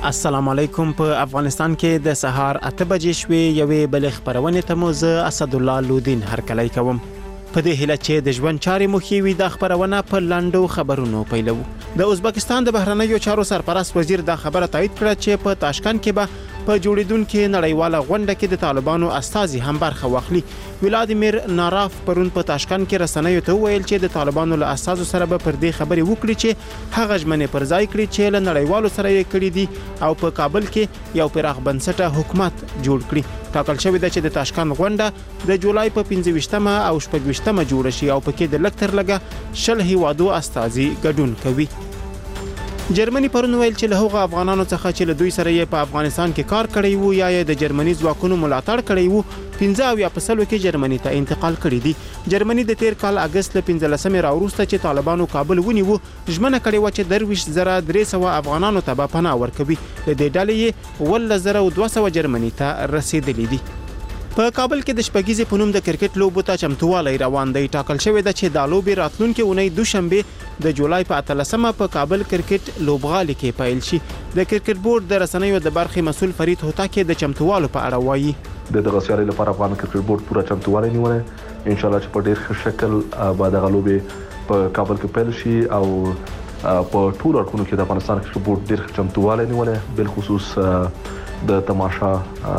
السلام علیکم. په افغانستان کې د سهار 8 بجې شوې یوې بل خبرونه ته مو زه اسد الله لودین هرکلی کوم. په دې هیله چې د ژوند چارې مو خي وي د خبرونه په لاندو خبرونو پیلو. د ازبکستان د بهرنیو چارو سرپرست وزیر دا خبره تایید کړه چې په تاشکند کې به په جوړیدونکو نړیواله غونډه کې د طالبانو استازي هم برخه واخلي. ولادیمیر ناراف پرون په تاشکند کې رسنیو ته ویل چې د طالبانو له استازو سره به پر دې خبرې وکړي چې هغه ژمنې پر ځای کړي چې له نړیوالو سره یې کړي دي او په کابل کې یو پراخ بنسټه حکومت جوړ کړي. ټاکل شوی دی چې د تاشکند غونډه د جولای په 15مه او 16مه جوړ شي او پکې د لکتر لګه 10 هیوادو استازي ګډون کوي. جرمني پرون ویل چې له هغه افغانانو څخه چې له دوی سره یې په افغانستان کې کار کړی وو یا د جرمني ځواکونو ملاتړ کړی وو 15 کې جرمني ته انتقال کړی دي. جرمني د تیر کال اگست له 15 راوروسته چې طالبانو کابل ونیو ژمنه کړې و چې 2300 افغانانو ته به پناه ورکوي. د دې ډلې 1200 جرمني ته رسیدلې دي. په کابل کې د شپږیزې په نوم د کرکټ لوبو ته چمتووالی روان دی. ټاکل شوی دی چې دا لوبې راتلونکي اونۍ دوشنبه د جولای په 18مه په کابل کرکټ لوبغالي کې پیل شي. د کرکټ بورډ د رسنیو د برخې مسول فرید هوتاکي د چمتووالو په اړه وایي. د دغه سیالۍ لپاره افغان کرکټ بورډ پوره چمتووالی نیولې. ان شاء الله چې په ډیر ښه شکل به دغه لوبې په کابل کې پیل شي او په ټول اړخونو کې د افغانستان کرکټ بورډ ډیر ښه چمتووالی نیولې. بل خصوص د تماشا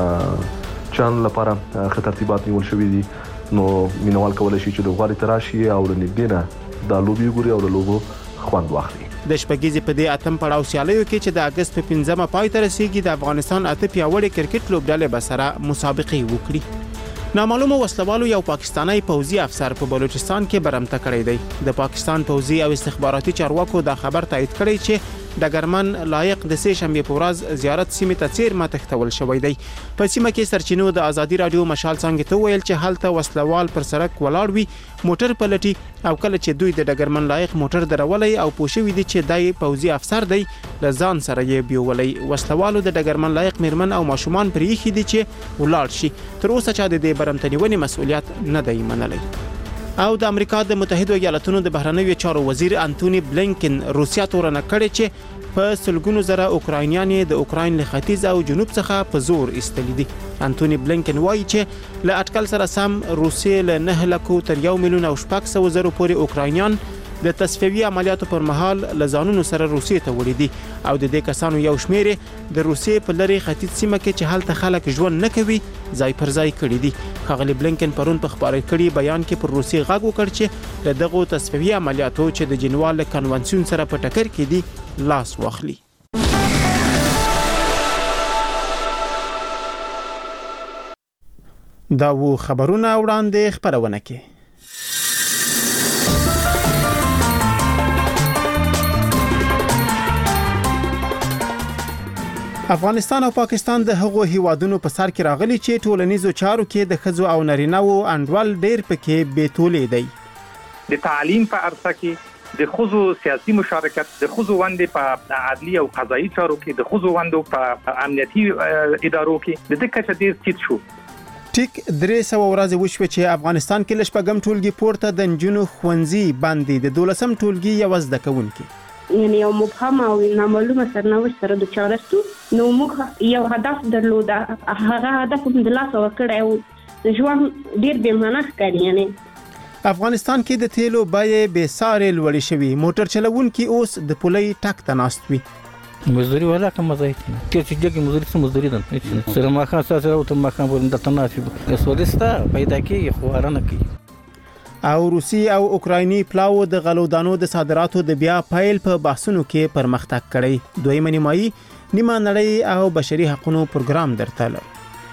چان لپاره ښه ترتیبات نیول شوي دي. نو مینوال کولای شي چې د غوړی تراشي او د نږدې نه د لوبي ګوري او د لوبو خوند واخلي. د شپږیزې په دې اتم پړاو سیالیو کې چې د اگست په 15مه پای ته رسیدي د افغانستان اته پیاوړي کرکټ لوبډلې به سره مسابقه وکړي. نامعلومه وسلوالو یو پاکستانی پوځي افسر په بلوچستان کې برمته کړی دی. د پاکستان پوځي او استخباراتي چارواکو دا خبر تایید کړی چې ډګرمن لایق د سه شنبه په ورځ زیارت سیمه ته چیر ما تختول شوی دی. په سیمه کې سرچینو د ازادي رادیو مشال څنګه ته ویل چې هلته وسلوال پر سړک ولاړ وي موټر پلټي او کله چې دوی د ډګرمن لایق موټر درولای او پوښوي دي چې دای پوځي افسر دی لزان سره یې بیولای. وسلوالو د ډګرمن لایق میرمن او ماشومان پرېخي دي چې ولاړ شي. تر اوسه چا د دې برمتنیونې مسؤلیت نه دی منلی. او د امریکا د متحده ایالاتونو د بهرنیو چارو وزیر انټونی بلینکن روسیا تورنه کړی چې په سلګونو زره اوکراینیان د اوکراین له ختیځ او جنوب څخه په زور ایستل دي. انټونی بلینکن وایي چې له اټکل سره سم روسیې له 9 لک تر 1 میلیون او 600 زره پورې اوکراینیان د تصفیوي عملیاتو پر مهال لزانونو سره روسیې ته وړي دي او د دې کسانو یو شمیر د روسیې په لری ختیځ سیمه کې چې هلته خلک ژوند نه کوي ځای پر ځای کړي دي. ښاغلي بلینکن پرون په خبري کړي بیان کې پر روسیې غږ وکړ چې له دغه تصفیوي عملیاتو چې د جنوال کنونسیون سره په ټکر کې دي لاس واخلي. دا و خبرونه وړاندې خبرونه کې. افغانستان او پاکستان د هغو هیوادونو په سر کې راغلي چې ټولنیزو چارو کې د ښځو او نارینه‌و انډول ډېر پکې بیتولې دی. د تعلیم په عرصه کې د ښځو سیاسي مشارکت، د ښځو ونډې په عدلي او قضایي چارو کې، د ښځو ونډو په امنیتي ادارو کې د دې کچه ډېر ټیټ شو. ټیک 300 ورځې وشوه چې افغانستان کې لشپږم ټولګي پورته د نجونو ښوونځي باندې د 12م ټولګي یو زده کوونکي یعنی یو مبهم او نامعلومه سرنوشت سره د چارستو نو موږ یو هدف درلود. هغه هدف هم د لاس ورکړی او د ژوند ډیر بې معنا ښکاري. یعنی افغانستان کې د تیلو بیې بې سارې لوړې شوي. موټر چلوونکي اوس د پولۍ ټک ته ناست وي. مزدوری ولا کوم ځای کې چې دغه مزدوري ده سره ما خاصه سره او ته ما خام ورنده تناسب سولستا پیدا کیږي خو ارانه کوي. او روسي او اوکرایني پلاو د غلودانو د صادراتو د بیا پایل په بحثونو کې پرمختګ کړی. دویمه نیمایي نیمه نړۍ او بشري حقوقو پروګرام درته لري.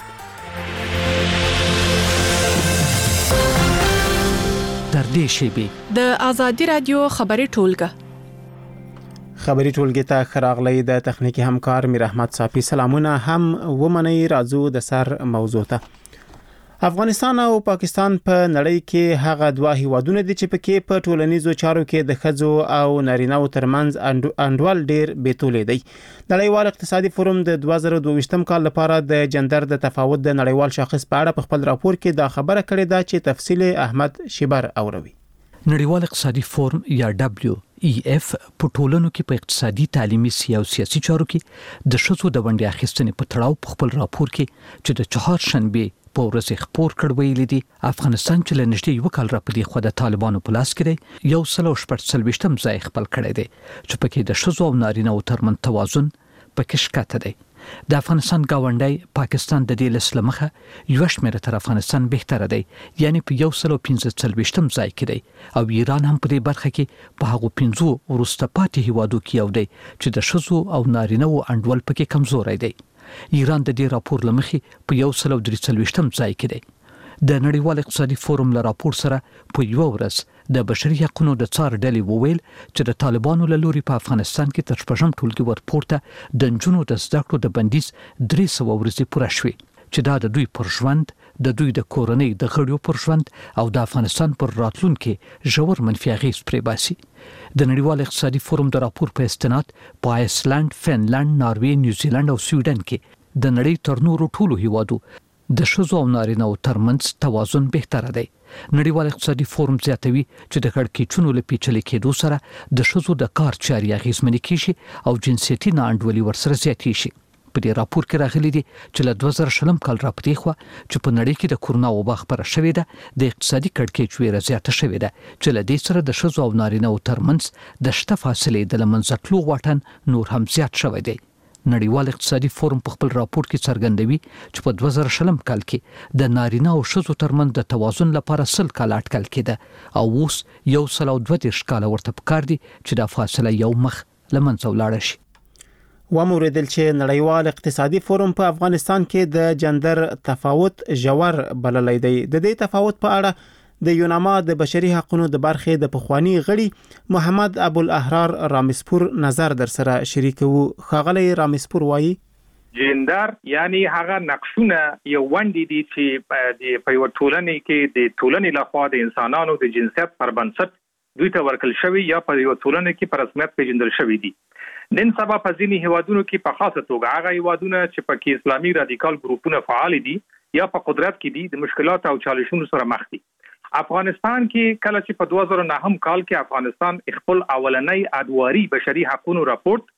در دې شیبه د ازادي رادیو خبري ټولګه خبري ټولګه ته خراغلی د تخنیکی همکار میر احمد صافي. سلامونه هم ومني. راځو د سر موضوع ته. افغانستان او پاکستان په نړۍ کې هغه دوه هیوادونه دي چې پکې په ټولنیزو چارو کې د ښځو او نارینه‌و ترمنځ انډول ډیر بیتولې دی. نړیوال اقتصادي فورم د 2022م کال لپاره د جندر د تفاوت د نړیوال شاخص په اړه په خپل راپور کې دا خبره کړې ده چې تفصیل احمد شیبر اوروي. نړیوال اقتصادي فورم یا EF په ټولنو کې په اقتصادي، تعلیمي، سیاسي چارو کې د ښځو د ونډې اخیستنې په تړاو په خپل راپور کې چې د چهارشنبې په ورځ خپور کړ ویلي دي افغانستان چې له نږدې یو کال راپدې خو د طالبانو په لاس کې دی 140 ځای خپل کړی دی چې پکې د ښځو او نارینه‌و ترمنځ توازن پکې شکته دی. د افغانستان گاونډی پاکستان د دې لسله مخه یو شمېر تر افغانستان بهتره دی، یعنی په 145 ځای کې دی او ایران هم په دې برخه کې په هغو 5 وروسته پاتې هیوادو کې یو دی چې د ښځو او نارینه‌و انډول پکې کمزوری دی. ایران د دې راپور لمخې په 143 ځای کې دی. د نړیوال اقتصادي فورم له راپور سره په یو ورځ د بشري حقوقو د څار ډلې وویل چې د طالبانو له لوري په افغانستان کې تر شپږم ټولګي ورپورته د نجونو د زده کړو د بندیز 300 ورځې پوره شوې چې دا د دوی پر ژوند، د دوی د کورنۍ د غړیو پر ژوند او د افغانستان پر راتلونکي ژور منفي اغېز پرې باسي. د نړیوال اقتصادي فورم د راپور په استناد په آیسلند، فنلند، ناروې، نیوزیلند او سویډن کې د نړۍ تر نورو ټولو هیوادو د ښځو او نارینه‌و ترمنځ توازن بهتره دی. نړیوال اقتصادي فورم زیاتوي چې د کړکېچونو له پیچلې کېدو سره د ښځو د کار چارې اغېزمنې کېږي او جنسیتي ناانډولي ورسره زیاتې شي. په دې راپور کې راغلي دي چې له 2020 کال راپدې خوا چې په نړۍ کې د کورونا وبا خپره شوې ده د اقتصادي کړکېچ ویره زیاته شوې ده چې له دې سره د ښځو او نارینه‌و ترمنځ د شته فاصلې د لمنځه تلو واټن نور هم زیات شوی دی. نړیوال اقتصادي فورم په خپل راپور کې څرګندوي چې په 2020 کال کې د نارینه او ښځو ترمنځ د توازن لپاره 100 کال اټکل کېده او اوس 132 کال ورته پکار دي چې د فاصله یو مخ لمنځه ولاړ شي. وموریدل چې نړیوال اقتصادي فورم په افغانستان کې د جندر تفاوت ژور بللی دی. د دې تفاوت په اړه د یوناما د بشري حقوقو د برخې د پخوانی غړي محمد ابوالاحرار رامسپور نظر در سره شریکو. خاغلی رامسپور وایي جندر یعنی هغه نقشونه یو وندې دي چې په یو ټولنې کې د ټولنې لخوا د انسانانو د جنسیت پر بنسټ دوی ته ورکل شوی یا په یو ټولنې کې په رسمیت پیژندل شوی دي. نن سبا په ځینې هیوادونو کې په خاصه توګه هغه هیوادونه چې پکې اسلامي رادیکال ګروپونه فعال دي یا په قدرت کې دي د مشکلات او چالشونو سره مخ دي. افغانستان کې کله چې په 2009 کال کې افغانستان خپل اولنۍ ادواري بشري حقوقو راپورټ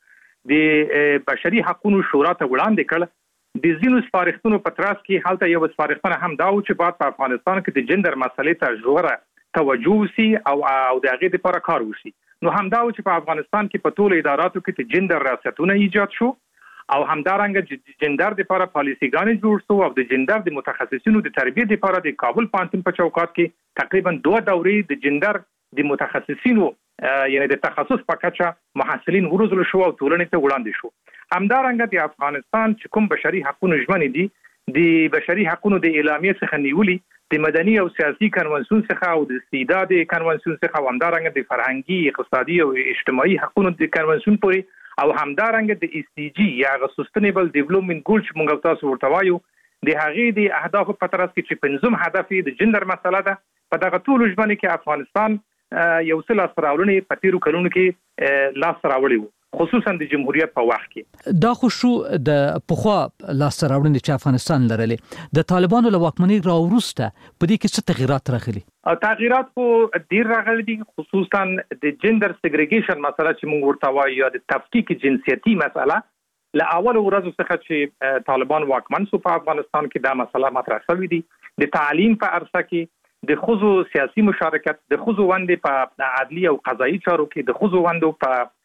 د بشري حقوقو شورا ته وړاندې کړ، د ځینو سپارښتنو په تراس کې حالته یو سپارښتنه هم دا و چې باید په افغانستان کې د جندر مسلې ته ژوره توجه وشي او د هغې لپاره کار وشي. نو همدا و چې په افغانستان کې په ټولو اداراتو کې د جندر ریاستونه ایجاد شو او همدارنګه جندر د لپاره پالیسیګانې جوړ شو او د جندر د متخصصینو د تربیت لپاره د کابل پوهنتون په چوکاټ کې تقریبا 2 دورې د جندر د متخصصینو یعنی د تخصص په کچه محصلین وروزل شو او ټولنې ته وړاندې شو. همدارنګه د افغانستان چې کوم بشري حقوقو ژمنې دي د بشري حقوقو د اعلامیې څخه نیولي د مدني او سیاسي کنوانسیون څخه او د استعداد کنوانسیون څخه همدارنګه د فرهنګي، اقتصادي او اجتماعي حقوقو د کنوانسیون پورې او همدارنګه د SDG یا سستینبل ډیولپمنٹ ګول چې موږ تاسو ورته وایو د هغې د اهدافو په ترڅ کې چې 5 هدف د جندر مسله ده. په دغه ټولو ژمنې کې افغانستان یو څه لاس راوړنې په تیرو کلونو کې لاس راوړی وو، خصوصا د جمهوریت په وخت کې. دا خو شو د پخوا لاس راوړنې چې افغانستان لرلې د طالبانو له واکمنۍ راوروسته په دې کې څه تغیرات راغلي؟ تغیرات خو ډیر راغلي دي، خصوصا د جندر سیګریګیشن مسله چې موږ ورته وایو یا د تفکیک جنسیتي مسله له اول ورځو څخه چې طالبان واکمن شو په افغانستان کې دا مسله مطرح شوې دي. د تعلیم په عرصه کې د ښځو سیاسي مشارکت، د ښځو ونډې په عدلي او قضایي چارو کې، د ښځو ونډو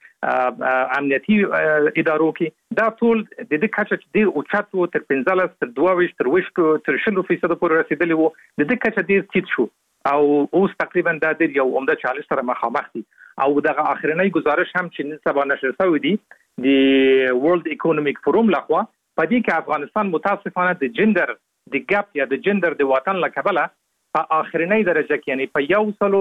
په امنیتي ادارو کې، دا ټول د دې کچه چې د اوچتو تر 15 تر 22 تر 20% پورې رسیدلی وو، د دې کچه ډیر ټیټ شو او اوس تقریبا دا د یو عمده چالش سره مخامخ دي. او دغه اخرنۍ گزارش هم چې نن سبا نشر شوی دی د ورلد اکونومیک فورم لخوا، په دې کې افغانستان متاسفانه د جندر د ګاپ یا د جندر د وطن لکبله په اخرنۍ درجه کې یعنی په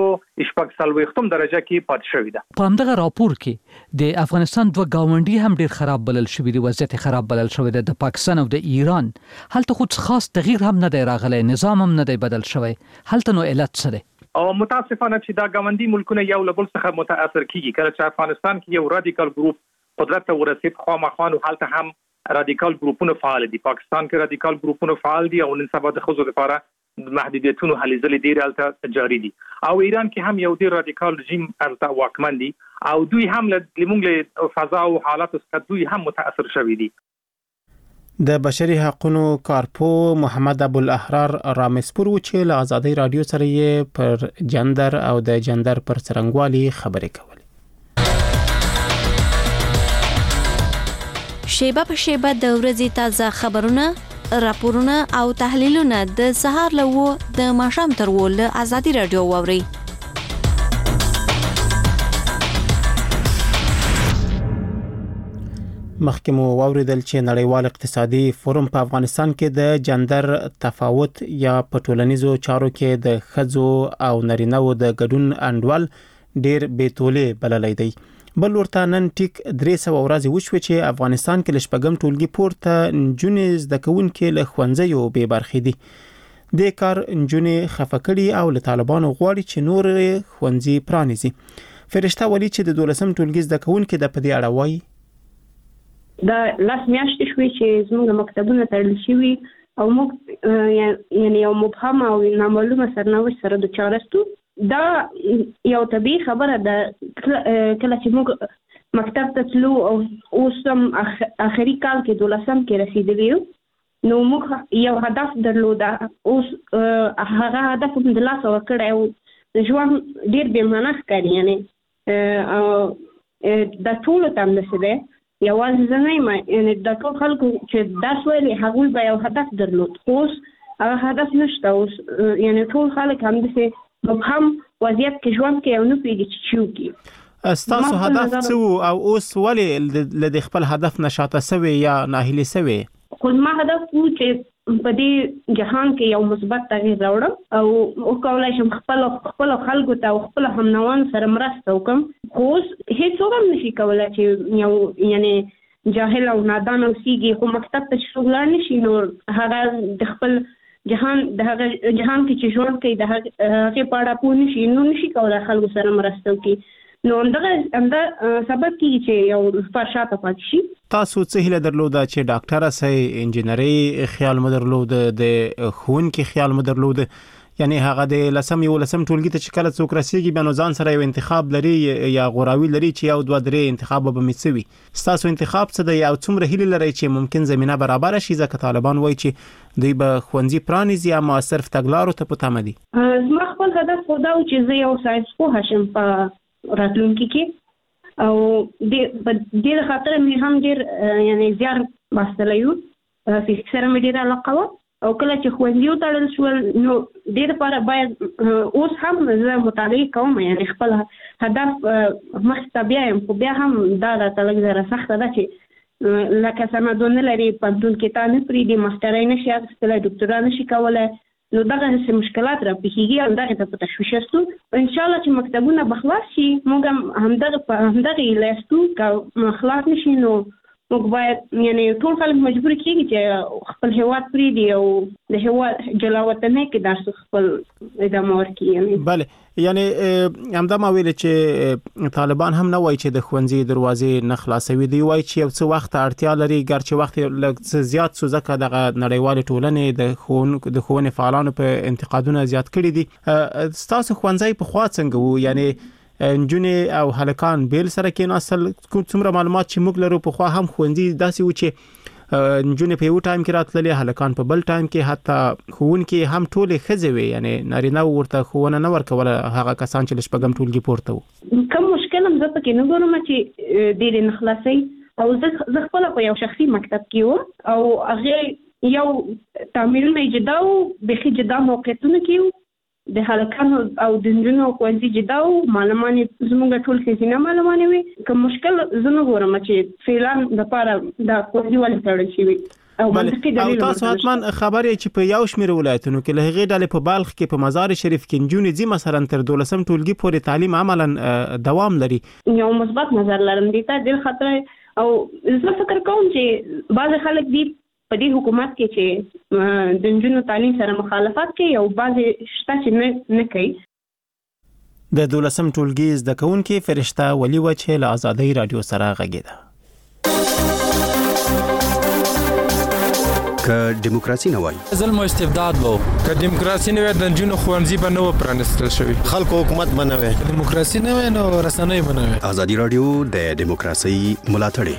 140 درجه کې پات شوی ده. په همدغه راپور کې د افغانستان دوه گاونډي هم ډیر خراب بلل شوی دی، وضعیت خراب بلل شوی دی، د پاکستان او د ایران. هلته خو خاص تغییر هم نه دی راغلی، نظام هم نه دی بدل شوی، هلته نو علت څه دی؟ او متاسفانه چې دا ګاونډي ملکونه یو له بل څخه متاثر کیږي. کله چې افغانستان کې یو رادیکال ګروپ قدرت ته ورسید، خامخا هلته هم رادیکال ګروپونه فعال دي. پاکستان کې رادیکال ګروپونه فعال دي او نن سبا د ښځو لپاره محدودیتونو هلې ځلې ډېر الته جاری دي او ایران کې هم یو ډېر رادیکال رژیم الته واکمن دي او دوی هم لمونږ فضا او حالات څخه دوی هم متاثر شوي دي. د بشري حقوقو کارپو محمد ابوالاحرار رامسپور و چې له آزادۍ رادیو سره یې پر جندر او د جندر پر څرنګوالي خبرې کولې. شیبه په شیبه د ورځې تازه خبرونه، راپورونه او تحلیلونه د سهار له 9 د ماښام تر 10 له آزادۍ رادیو واوري. مخکې مو واوریدل چې نړیوال اقتصادي فورم په افغانستان کې د جندر تفاوت یا په ټولنیزو چارو کې د ښځو او نارینه‌و د ګډون انډول ډیر بیتولې بللی دی. بل ورته نن ټیک 300 ورځې وشوه چې افغانستان کې لشپږم ټولګي پورته نجونې زده کوونکې له ښوونځیو بې برخې دي. د کار نجونې خفه کړي او له طالبانو غواړي چې نور ښوونځي پرانیزي. فرشته ولی چې د 12م ټولګي زده کوونکې د پدې اړه وایي دا لاس میاشتې شوې چې زموږ مکتبونه تړل شوي او موږ یعنی یو مبهم او نامعلومه سرنوشت سره دچاره ستو. دا یو طبیعي خبره ده کله چې موږ مکتب ته تلو او اوس هم آخري کال کې 12م کې رسیدلی یو نو موږ یو هدف درلوده. اوس هغه هدف هم د لاسه ورکړی او ژوند ډېر بې معنا ښکاري. یعنې دا ټولو ته همداسې دی یوازې زه نه یم یعنې د ټول خلکو چې درس ویلي هغوی به یو هدف درلود خو اوس هغه هدف نشته. اوس یعنې ټول خلک همداسې مبهم وضعیت کې ژوند کوي او نه پوهېږي چې څه وکړي. ستاسو هدف څه او اوس ولې له خپل هدف نه شاته سوي یا ناهیلې سوي؟ خو زما هدف و چې په دې جهان کې یو مثبت تغییر راوړم او وکولای شم خپل خلکو ته او خپل همنوان سره مرسته وکړم. خو اوس هیڅوک هم نشي کولی چې یو یعنې جاهل او نادان اوسیږي خو مکتب ته چې څوک لاړ نشي نو هغه د خپل جهان د هغه جهان کې چې ژوند کوي د هغې په اړه پوه نشي نو نشي کولی خلکو سره مرسته وکړي. نو همدغه سبب کېږي چې یو نفر شاته پاتې شي. تاسو څه هیله درلوده چې ډاکټره سئ، انجینري خیال مو درلوده، د ښوونکي خیال مو درلوده؟ یعنی هغه د 10م 11م ټولګي ته چې کله څوک رسیږي بیا نو ځان سره یو انتخاب لري یا غوراوي لري چې یو 2-3 انتخاب به مې څه وي. ستاسو انتخاب څه دی او څومره هیله لرئ چې ممکن زمينه برابر شي ځکه طالبان وایي چې دوی به ښوونځي پرانیزي اما صرف تګلارو ته پته مدي؟ زما خپل هدف خو دا و چې زه یو ساینس پوه شم په راتلونکي کې او د خاطر مې هم ډېر یعنی زیار باسلی یو فزیک سره مې ډېره علاقه وه او کله چې ښوونځي وتړل شول نو دې لپاره باید اوس هم زه مطالعه کوم یعنی خپل هدف مخې ته بیایم خو بیا هم دا راته لږ زره سخته ده چې لکه سندونه لري پوهنتون کې تا نه پرېږدي ماسټرۍ نشي اخیستلی ډاکټرا نشي کولی نو دغه مشکلات را پیښیږي او دغه ته په تشویش یاستو. انشاءالله چې مکتبونه به خلاص شي موږ هم همدغه هیله یاستو که خلاص نشي نو موږ باید یعنی ټول خلک مجبور کېږي چې خپل هیواد پرېږدي او د هیواد جلا وطنۍ کې درس خپل ادامه ورکړي. بله یعنی همدا ما ویل چې طالبان هم نه وایي چې د ښوونځي دروازې نه خلاصوي. دوی وایي چې یو څه وخت اړتیا لري ګرچې وخت لږ زیات شو ځکه دغه نړیوالې ټولنې د ښوونې فعالانو په انتقادونه زیات کړي دي. ستاسو ښوونځی پخوا څنګه و؟ یعنی نجونې او هلکان بیل سره کېناستل؟ څومره معلومات چې موږ لرو پخوا هم ښوونځي داسې و چې نجونې په یو ټایم کې راتللې هلکان په بل ټایم کې حتی ښوونکي هم ټولې ښځې وې یعنی نارینه ورته ښوونه نه ورکوله هغه کسان چې له شپږم ټولګي پورته وو. کوم مشکل هم زه پکې نه ګورم چې ډېرې نه خلاصوي او زه خپله په یو شخصي مکتب کې وم او هغې یو تعمیرونه یې جدا وو بیخي جدا موقعیتونه کې وو د هلکانو او د نجونو ښوونځي جدا وو معلمان یې زموږ ټول ښځینه معلمان وې. که مشکل زه نه ګورم چې فعلا دپاره دا ښوونځي ولې تړل شوي او تاسو حتما خبر یې چې په یو شمېر ولایتونو کې له هغې ډلې په بلخ کې په مزار شریف کې نجونې ځي مثلا تر 12م ټولګي پورې تعلیم عملا دوام لري. یو مثبت نظر لرم دې ته ډېر خطر او زه فکر کوم چې بعضې خلک دي په دې حکومت کې چې د نجونو تعلیم سره مخالفت کوي او بعضې شته چې نه کوي. د 12م ټولګي زده کوونکې فرشته ولي وه چې له آزادۍ رادیو سره غږېده. که دیموکراسي نه وای ظلم او استبداد وو که دیموکراسي نه وي د نجونو ښوونځي به نه و پرانیستل شوي، خلکو حکومت به نه وي، دیموکراسي نه وي نو رسنۍ به نه وي. ازادي راډیو د دیموکراسي ملاتړ.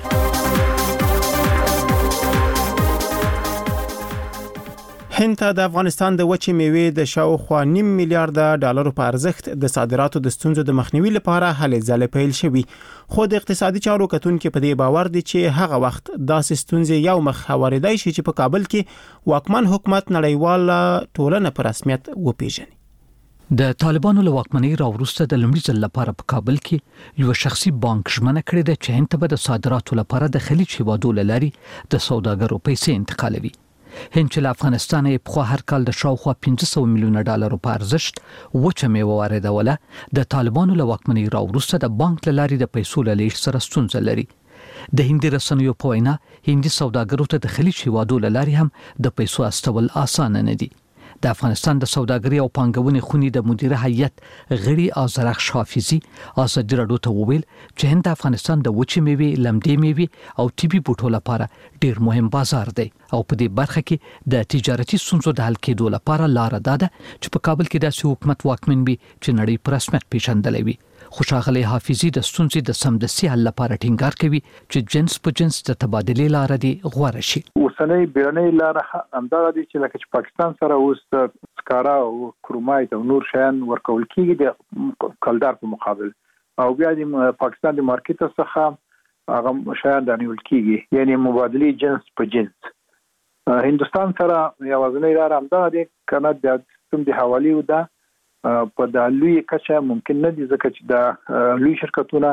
هند ته د افغانستان د وچې میوې د شاوخوا $0.5 میلیارډ په ارزښت د صادراتو د ستونزو د مخنیوي لپاره هلې ځلې پیل شوي، خو د اقتصادي چارو کتونکو په دې باور دي چې هغه وخت داسې ستونزې یو مخ هواریدای شي چې په کابل کې واکمن حکومت نړیواله ټولنه په رسمیت وپیژني. د طالبانو له واکمنۍ راوروسته د لومړي ځل لپاره په کابل کې یو شخصي بانک ژمنه کړې ده چې هند ته به د صادراتو لپاره د خلیج هیوادو له لارې د سوداګرو پیسې انتقالوي. هند چې له افغانستان یې په هر کال د شاوخوا $500 میلیونه په ارزښت وچه میوه واردوله، د طالبانو له واکمنۍ راوروسته د بانک له لارې د پیسو له لیږد سره ستونزه لري. د هندي رسنیو په وینا هندي سوداګرو ته د خلیج هیوادو له لارې هم د پیسو استول اسانه نه دي. د افغانستان د سوداګرۍ او پانګونې خونې د مدیره هیئت غړي آذرخش حافظي ازادي راډیو ته وویل چې هند د افغانستان د وچې میوې، لمدې میوې او طبي بوټو لپاره ډیر مهم بازار دی او په دې برخه کې د تجارتي ستونزو د حل کېدو لپاره لار ده چې په کابل کې داسې حکومت واکمن وي چې نړۍ په رسمیت پیژندلی وي. خوشاغلی حافظي د ستونزې د سمدستي حل لپاره ټینګار کوي چې جنس په جنس د تبادلې لار دی غوړه شي. اوسنۍ بیرنۍ لار همدغه دي چې لکه چې پاکستان سره اوس سکارا او کرومایت او نور شیان ورکول کیږي د کلدار په مقابل، او بیا د پاکستان د مارکیټ څخه هغه شیان د نیول کیږي، یعنی مبادله جنس په جنس. هندستان سره یوازینۍ لار همدغه دي، کنه د سیستم د حوالی و ده په د لوی کچه ممکن نه دي ځکه چې د لوی شرکتونه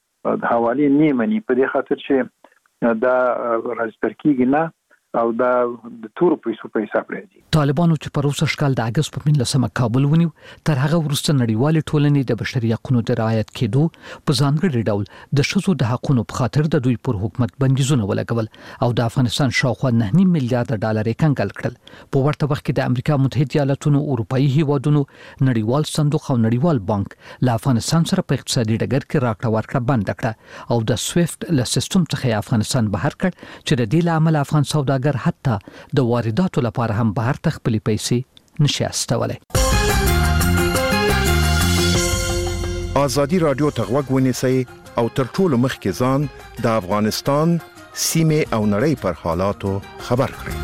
د حوالی نه مني، په دې خاطر چې دا راځي کېږي نه او دا د تور پیسو په حساب راځي. طالبانو چې په روسي شکل د اگست په 15 کابل ونیو، تر هغه وروسته نړیوال ټولنې د بشري حقوقو د رعایت کېدو په ځانګړي ډول د شذو د حقوقو په خاطر د دوی پر حکومت بندیزونه ولګول او د افغانستان شاوخوا $9 میلیارډ کنګل کړل. په ورته وخت کې د امریکا متحده ایالاتونو، اروپאי هیوادونو، نړیوال صندوق او نړیوال بانک له افغانستان سره په اقتصادي ډګر کې راکړه ورکړه بند کړه او د سویفټ له سیستم څخه افغانستان بهر کړ چې د دې عمل افغان سوداګر حتی د وارداتو لپاره هم بهر ته خپل پیسې نشي استولای. ازادي راډیو ته غوږ ونیسئ او تر ټولو مخکې ځان د افغانستان سیمه او نړۍ پر حالاتو خبر کړئ.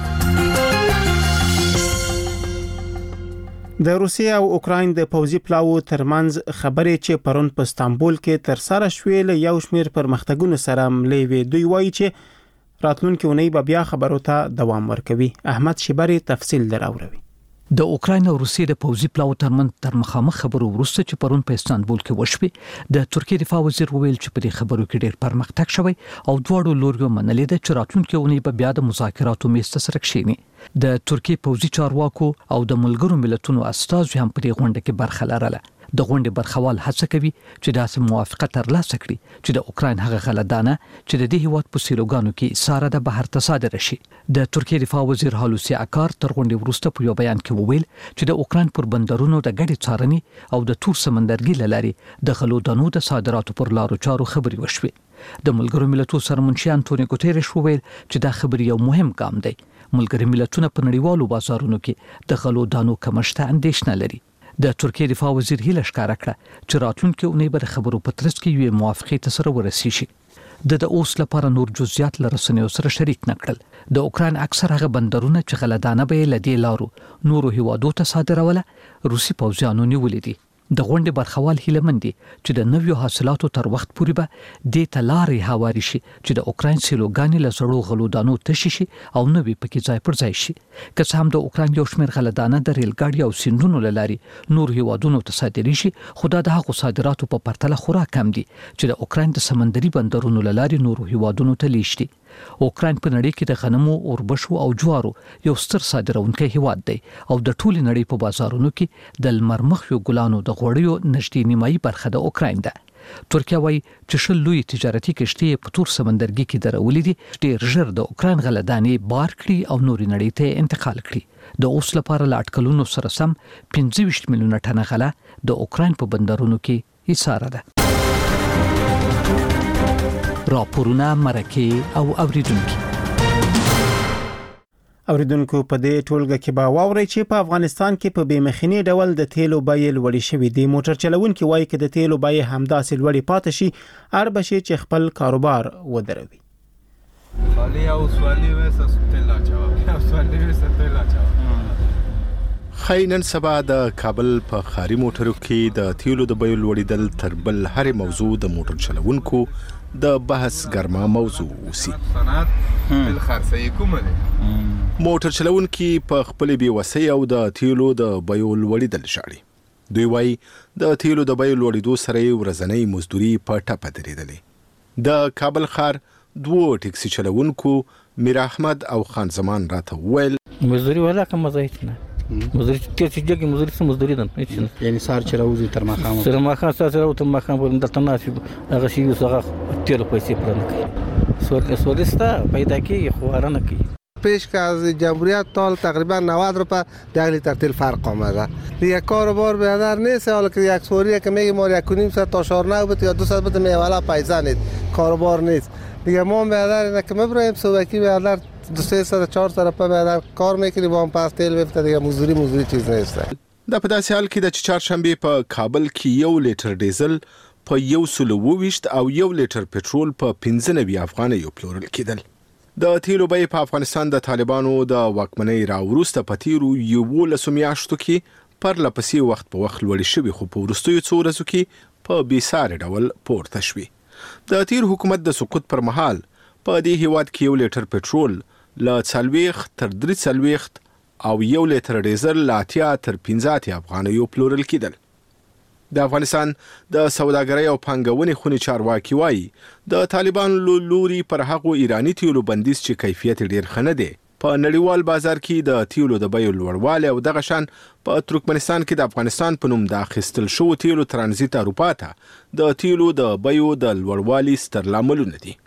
د روسیې او اوکراین د پوځي پلاو ترمنځ خبرې چې پرون په استانبول کې تر سره شوې له یو شمېر پرمختګونو سره ملې وي، دوی وایي چې راتلونکي اونۍ به بیا خبرو ته دوام ورکوي. احمد شیبری تفصیل دراوړي. د اوکراین او روسیې د پوځي پلاو ترمنځ تر مخامخ خبرو وروسته چې پرون په استانبول کې وشوه، د ترکیې دفاع وزیر وویل چې په دې خبرو کې ډېر پرمختګ شوی او دواړو لوريو منلې ده چې راتلونکي اونۍ به بیا د مذاکراتو میز ته سره کښیني. د ترکیې پوځي چارواکو او د ملګرو ملتونو استازو هم په دې غونډه کې برخه لرله. د غونډې برخوال هڅه کوي چې داسې موافقه ترلاسه کړي چې د اوکراین هغه غلدانه چې د دې هیواد په سیلوګانو کې ساره د بهر ته صادره شي. د ترکیې دفاع وزیر هالوسی اکار تر غونډې وروسته په یو بیان کې وویل چې د اوکراین پر بندرونو د ګډې څارنې او د تور سمندرګي له لارې د غلو دانو د صادراتو پر لارو چارو خبري وشوي. د ملګرو ملتونو سرمنشي انټونیو ګوتيريش وویل چې دا خبري یو مهم ګام دی. ملګري ملتونه په نړیوالو بازارونو کې د غلو دانو کمښت اندېښنه لري. د ترکیې دفاع وزیر هیله ښکاره کړه چې راتلونکي اونۍ به د خبرو په ترڅ کې یو موافقه ته سره ورسیږي. د اوس لپاره نور جزئیات لرسنیو سره شریک نکړل. د اوکراین اکثر هغه بندرونه چې غلدانه به لدی لارو نورو هیوادو ته صادروله روسي پوځیانو نیولې دي. د غونډې برخوال هیلمن دي چې د نویو حاصلاتو تر وخت پورې به د تلارې هواري شي چې د اوکراین سیلوګانې له زړو غلو دانو تشي شي او نوې پکې ځای پر ځای شي. که څه هم د اوکراین یو شمېر غلدانه د ریل ګاډي او سیندونو له لارې نور هیوادونو ته صادري شي، خو دا د هغو صادراتو په پرتله خورا کم دي چې د اوکراین د سمندري بندرونو له لارې نور هیوادونو ته لیږدي. اوکراین په نړۍ کې د غنمو، اوربشو او جوارو یو ستر صادرونکی هیواد دی او د ټولي نړۍ په بازارونو کې د لمرمخیو ګلانو د غوړیو نږدې نیمایي برخه د اوکراین ده. ترکیه وايي چې شل لوی تجارتي کشتۍ په تور سمندرګي کې درولې دي، ډېر ژر د اوکراین غلدانې بار کړي او نورې نړۍ ته انتقال کړي. د اوس لپاره لا اټکلونو سره سم 25 میلیونه ټنه غله د اوکراین په بندرونو کې ایساره ده. راپورونه مرکه او اوریدونکو. اوریدونکو په دې ټولګه کې به واورئ چې په افغانستان کې په بېمخینی ډول د تیلو بیې لوړې شوې دي. موټر چلونکي وایي چې د تیلو بیې همداسې لوړې پاتې شي هر به شي چې خپل کاروبار ودروي. خاینن سبا د کابل په خاري موټرو کې د تیلو د بیو لوړېدل تر بل هرې موضوع د موټر چلونکو د بحث ګرما موضوع وسی. موټر چلونکي په خپل بیوسۍ او د تیلو د بیو لوړېدل شاړي. دوی وایي د تیلو د بیو لوړېدو سره ورځنۍ مزدوري په ټپه درېدلې. د کابل ښار دوه ټکسي چلونکو میر احمد او خان زمان راته وویل مزدوري ولا کوم ځای نه مزدوري چې جګي مزدوري سم مزدوري ده یعنی سار چې راوځي تر ماښام سره ماښام سره راوته ماښام ورن د تناسب هغه شی وسغه تیل پیسې پرنه کوي سورستا پیدا کی خوارنه کی. پیش که از جمهوریت تا تقریبا 90 روپیه 10 لیتر تیل فرق آمده. دیگه کاروبار بهتر نیست. حالا که یک سوریه که میگه ما 1.5 ساعت تا 4 بده یا 2 ساعت بده میوالا پیسه نیست. کاروبار نیست. دیگه ما بهتر اینه که مبرایم صبحی بهتر 2 ساعت 4 ساعت په بهتر کار میکنیم با هم پاس تیل بفته دیگه مزدوری چیز نیست. د په داسې حال کې د چهارشنبه په کابل کې 1 لیټر ډیزل په 120 او 1 لیټر پټرول په 95 افغانیو پلورل کېدل. د تیلو بیې په افغانستان د طالبانو د واکمنۍ راوروسته په تیرو 11 میاشتو کې پرلپسې وخت په وخت لوړې شوې خو په وروستیو څو ورځو کې په بېساري ډول پورته شوې. د تیر حکومت د سقوط پر مهال په دې هیواد کې 1 لیټر پټرول له 40 تر 43 او 1 لیټر ډیزل له 80 تر 15 افغانیو پلورل کېدل. د افغانستان د سوداګرۍ او پانګونې خونې چارواکي وایي د طالبانو لوري پر هغو ایرانی تیلو بندیز چې کیفیت ډیر ښه نه دی په نړیوال بازار کې د تیلو د بیو لوړوالی او دغه شان په ترکمنستان کې د افغانستان په نوم د اخیستل شوو تیلو ترانزیت اروپا ته د تیلو د بیو د لوړوالي ستر لاملونه دي.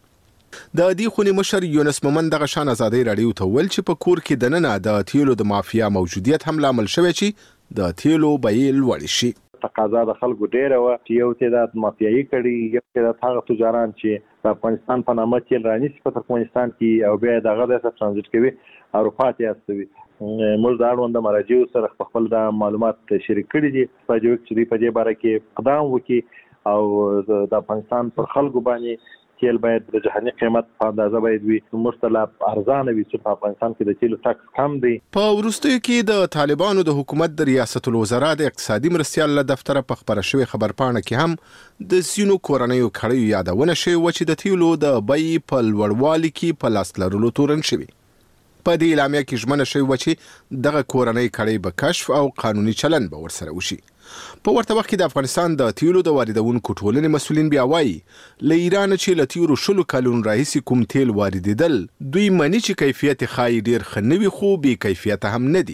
د دې خونې مشر یونس مومن دغه شان ازادۍ راډیو ته ویل چې په کور کې دننه د تیلو د مافیا موجودیت هم لامل شوی چې د تیلو بیې لوړې شي. تقاضا د خلکو ډیره و چې یو تعداد مافیایي کړي یو تعداد هغه تجاران چې د افغانستان په نامه تیل رانیسي په ترکمنستان کې او بیا دغه د ترانزیت کوي اروپا ته استوي. موږ د اړوند مراجعو سره خپل د معلومات شریک کړي دي په دې په دې باره کې اقدام وکړي او د افغانستان پر خلکو باندې تیل باید د جهاني قیمت په اندازه باید وي مختلف ارزانه وي چې په افغانستان کې د تیلو ټکس کم دی. په وروستیو کې د طالبانو د حکومت د ریاست الوزرا د اقتصادي مرستیال له دفتره په خبره شوې خبرپاڼه کې هم د ځینو کورنیو کړیو یادونه شوې و چې د تیلو د بیې په لوړوالي کې په لاس لرلو تورن شوي. په دې اعلامیه کې ژمنه شوې و چې دغه کورنۍ کړۍ به کشف او قانوني چلند به ورسره وشي. په ورته وخت کې د افغانستان د تیلو د واردونکو ټولنې مسؤلین بیا وایي له ایران چې له تیرو 10 کلونو راهیسې کوم تیل واردېدل دوی مني چې کیفیت ښایي ډیر ښه نه وي خو بې کیفیته هم نه دي.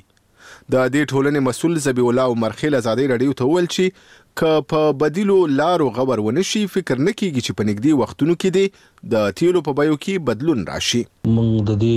د دې ټولنې مسؤل ذبیح الله مرخیل ازادۍ راډیو ته وویل چې که په بدیلو لارو غور ونه شي فکر نه کیږي چې په نږدې وختونو کې دی د تیلو په بیو کې بدلون راشي. موږ د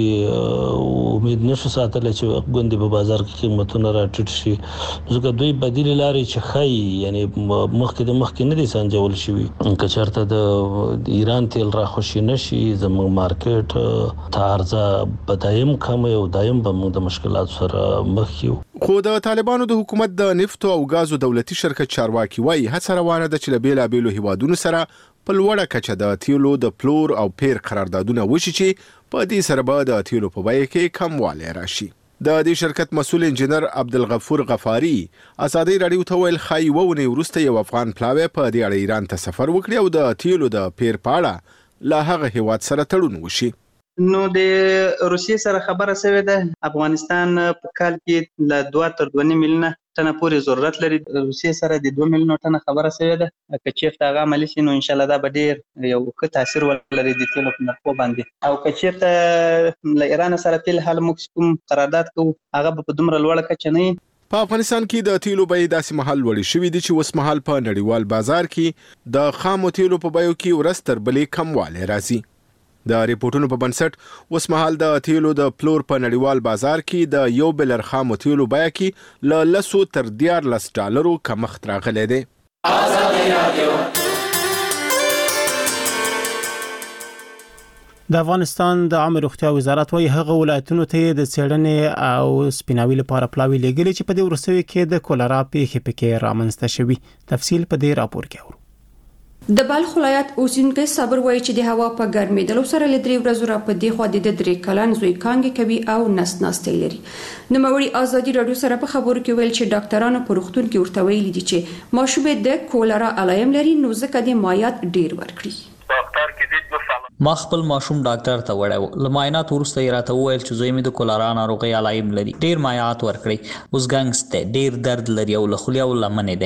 دې امید نشو ساتلی چې ګوندې په بازار کې قیمتونه راټیټ شي ځکه دوی بدیل لارې چې ښایي یعنی مخکې نه دي سنجول شوي که چېرته د ایران تیل راخوشي نه شي زموږ مارکیټ ته عرضه به دایم کمه او دایم به موږ د مشکلاتو سره مخ یو. خو د طالبانو د حکومت د نفتو او غازو دولتي شرکت چارواکي وایي هڅه روانه ده چې له بیلابیلو هیوادونو سره په لوړه کچه د تیلو د پلور او پیر قراردادونه وشي چې په دې سره به د تیلو په بیه کې کموالی راشي. د دې شرکت مسؤل انجینر عبدالغفور غفاری ازادۍ راډیو ته ویل ښایي 2 ونې وروسته یو افغان پلاوی په دې اړه ایران ته سفر وکړي او د تیلو د پیر په اړه له هغه هیواد سره تړون وشي. نو د روسیې سره خبره شوې ده افغانستان په کال کې له 2 تر 2.5 میلیونه ټنه پورې ضرورت لري. روسیې سره د 2 میلیونه ټنه خبره شوې ده که چېرته هغه عملي شي نو انشاءالله دا به ډېر یو ښه تاثیر ولري د تیلو په نرخو باندې او که چېرته له ایران سره تیل حال موږ کوم قرارداد کوو هغه به په دومره لوړه کچه نه وي. په افغانستان کې د تیلو بیې داسې مهال لوړې شوې دي چې اوس مهال په نړیوال بازار کې د خامو تیلو په بیو کې ورځ تر بلې کموالی راځي. د ریپورتونو په بنسټ اوس مهال د تیلو د پلور په نړیوال بازار کې د 1 بلر خامو تیلو بیه کې له 10 تر 14 ډالرو کمښت راغلی دی. د افغانستان د عامه روغتیا وزارت وايي هغه ولایتونو ته د څېړنې او سپیناوي لپاره پلاوی لګلې چې په دې ورسوي کې د کولرا پیښې پکې رامنځته شوي. تفصیل په دې راپور کې اورو. د بلخ ولایت اوسیدونکو صبر وایي چې د هوا په ګرمېدلو سره له 3 ورځې را په دې خوا د 3 کلن زوی کانګې کوي او نسناستې لري. نوموړي ازادي رادیو سره په خبرو کې ویل چې ډاکټرانو په روغتون کې ورته ویلي دي چې ماشومه د کولرا علایم لري نو ځکه د مایعات ډیر ورکړي. ما خپل ماشوم ډاکټر ته وړاو لماینات ورسته یې راته وویل چې زوی مې د کولرا ناروغي علایم لري ډیر مایعات ورکړي اوس ګنګسته ډیر درد لري او له خولیا ولمنې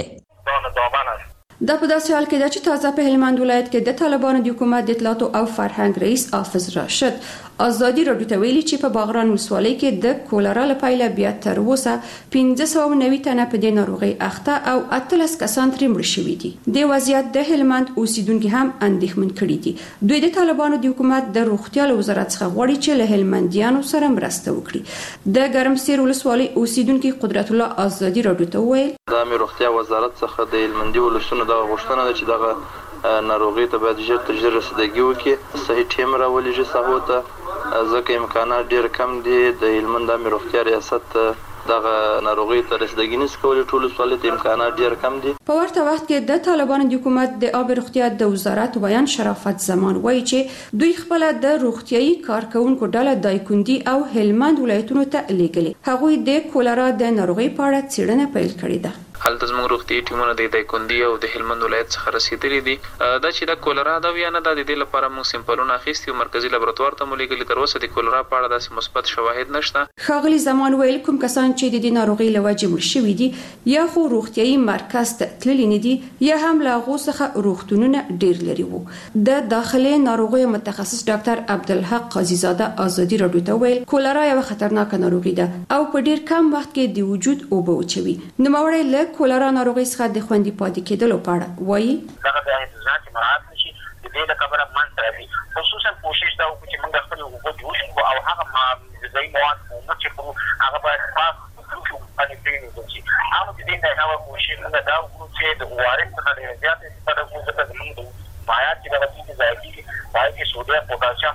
ده. دا په داسې حال کې ده چې تازه په هلمند ولایت کې د طالبانو د حکومت د اطلاعات او فرهنګ رئیس حافظ راشد ازادي رادیو ته ویلي چې په باغران ولسوالۍ کې د کولرا لپاره بیا تر اوسه 1590 تنه په دې ناروغي اخته او 18 کسان ترې مړ شوي دي. د وضعیت د هلمند اوسیدونکو هم اندېښمن کړي دي. دوی د طالبانو د حکومت د روغتیا وزارت څخه غواړي چې له هلمندیانو سره مرسته وکړي. د ګرمسیر ولسوالۍ اوسیدونکو قدرت الله ازادي رادیو ته ویل د روغتیا وزارت څخه د هلمندي ولسونو د غوښتنه ده چې دغه ناروغي ته باید ژر تر ژره رسیدګي وکړي صحیح ټیم راولېږي ساحو ته ځکه امکانات ډېر کم دي. د هلمند عامه روغتیا ریاست دغه ناروغي ته رسیدګي نشي کولی ټول ولسوالۍ ته امکانات ډېر کم دي. په ورته وخت کې د طالبانو د حکومت د عامه روغتیا د وزارت ویان شرافت زمان وایي چې دوی خپل د روغتيایي کارکونکو ډله دایکندي او هلمند ولایتونو ته لېږلي. هغوی د کولرا د ناروغي په اړه څېړنه پیل کړې ده. هلته زموږ روغتيایي ټیمونه د دایکندي او د هلمند ولایت څخه رسیدلي دي. دا چې د کولرا دا ویانه د دې لپاره موږ سیمپلونه اخیستي او مرکزی لابراتوار ته مولېږلي. تر اوسه د کولرا په اړه داسې مثبت شواهد نشته. ښاغلي زمان ویل کوم کسان چې د دې ناروغي له وجې مړ شوي دي یا خو روغتيایي مرکز ته تللي نه دي یا هم له هغو څخه روغتونونه ډیر لري وو. د داخلي ناروغیو متخصص ډاکټر عبدالحق قاضیزاده ازادي رادیو ته ویل کولرا یو خطرناکه ناروغي ده او په ډیر کم وخت کې د وجود اوبه وچوي. نوموړی له کولرا ناروغي څخه د خوندي پاتې کېدلو په اړه وایي دغه د احتیاط مراعات شي د دې لپاره منځ راځي. خصوصا کوشش دا وکړو چې موږ خپل اوبه جوړ او هغه غذایي مواد چې په هغه باید پاک باندې پرېږدو چې هغه د دې نه کوشش موږ دا وکړو چې د وارث څخه زیات استفاده وکړو ځکه زموږ مایعات چې دغه دي ځای کې پای کې سوډیم پوتاشیم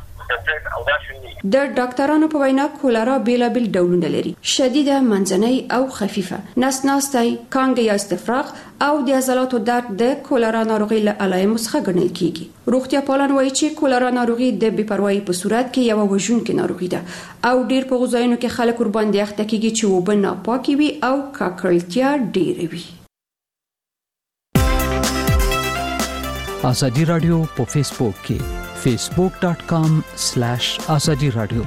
د ډاکټرانو په وینا کولرا بیلابل ډولونه لري. شدیده، منځنۍ او خفیفه. نسناستي، کانګې یا استفراغ او د عضلاتو درد د کولرا ناروغي له علایمو څخه ګڼل کیږي. روغتیا پالان وایي چې کولرا ناروغي د بې پروایي په صورت کې یو وژونکې ناروغي ده او ډیر په غذایونو کې خلک ورباندې اخته کیږي چې اوبه ناپاکي وي او ککړتیا ډیره وي. ازادي رادیو په فیسبوک کې facebook.com/azadi radio.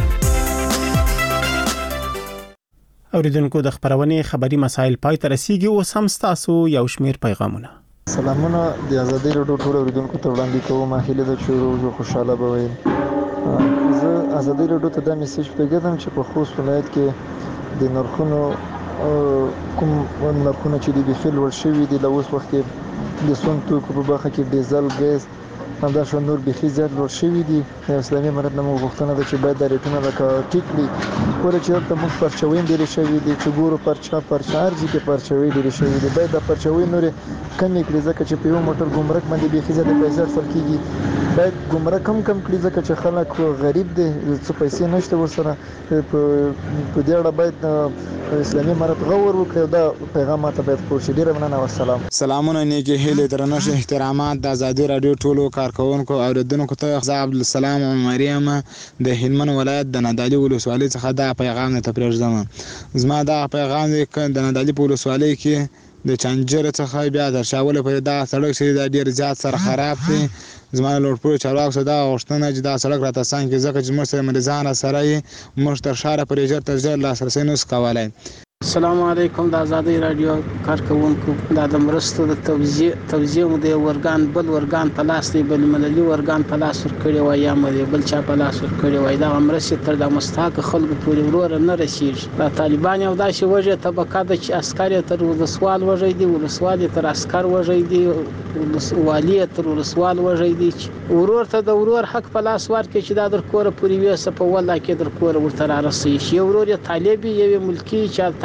اوریدونکو د خبرونې خبري مسایل پای ته رسیدي او سم تاسو یو شمیر پیغامونه. سلامونه د ازادي رادیو ټول اوریدونکو ته وړاندې کوم. هیله ده چې روز خوشاله به زه ازادي رادیو ته د میسج پیغام چې په خوست ولایت کې د نرخونو کوم نرخونه چې د بخیل ورشوي د لوس وخت کې د سون توکو په برخه کې ډیزل ګیس همدا شو نور بخي زیات لوړ شوي دي. اسلامي امارت نه موږ غوښتنه ده چې باید د ریټونه لکه ټیک کړي ګوره چې هلته موږ پرچوي ډېرې شوي دي چې ګورو پرچه ارزي کې پرچوي ډېرې شوي دي. باید د پرچوي نورې کمې کړي ځکه چې په یو موټر ګمرک باندې بخي زیاتې پیسې اخیستل کېږي. باید ګمرک هم کم کړي ځکه چې خلک غریب دي څه پیسې نشته ورسره. په دې اړه باید اسلامي امارت غور وکړي او دا پیغام ماته باید خپور شي. ډېره مننه والسلام. سلامونه نیکې هیلې درنښت احترامات د ازادي رادیو ټولو کارکونکو او اوریدونکو ته زه عبدالسلام مریم د هلمند ولایت د نادعلي ولسوالۍ څخه دا پیغام ته پرېږدم. زما دا پیغام د نادعلي په ولسوالۍ کې د چنجر څخه بیا تر شاوله پورې دا سړک چې دا ډېر زیات سره خراب دی. زما لوړپوړو چارواکو دا غوښتنه چې دا سړک راته اسان کړي ځکه چې موږ سره مریضان سره یې موږ تر ښاره پورې ژر تر ژره لاسرسی نشو کولی. السلام علیکم. د ازادي رادیو کارکونکو د مرستو د توزیع د ورګان بل ورګان په لاس دی بل ملي ورګان په لاس ورکړي وای یا مې بل چا په لاس ورکړي وای دا مرستې تر د مستحق خلکو پورې ورور نه رسیږي. دا طالبان یو داسې وجه طبقه د چې عسکر تر ولسوال وژي دي ولسوال تر عسكر وژي دي ولسوالي تر ولسوال وژي دي ورور ته د ورور حق په لاس ورکړي چې دا در کوره پورې وسه په ولا کې در کوره ورته راسي شي ورور طالب یو ملکی چې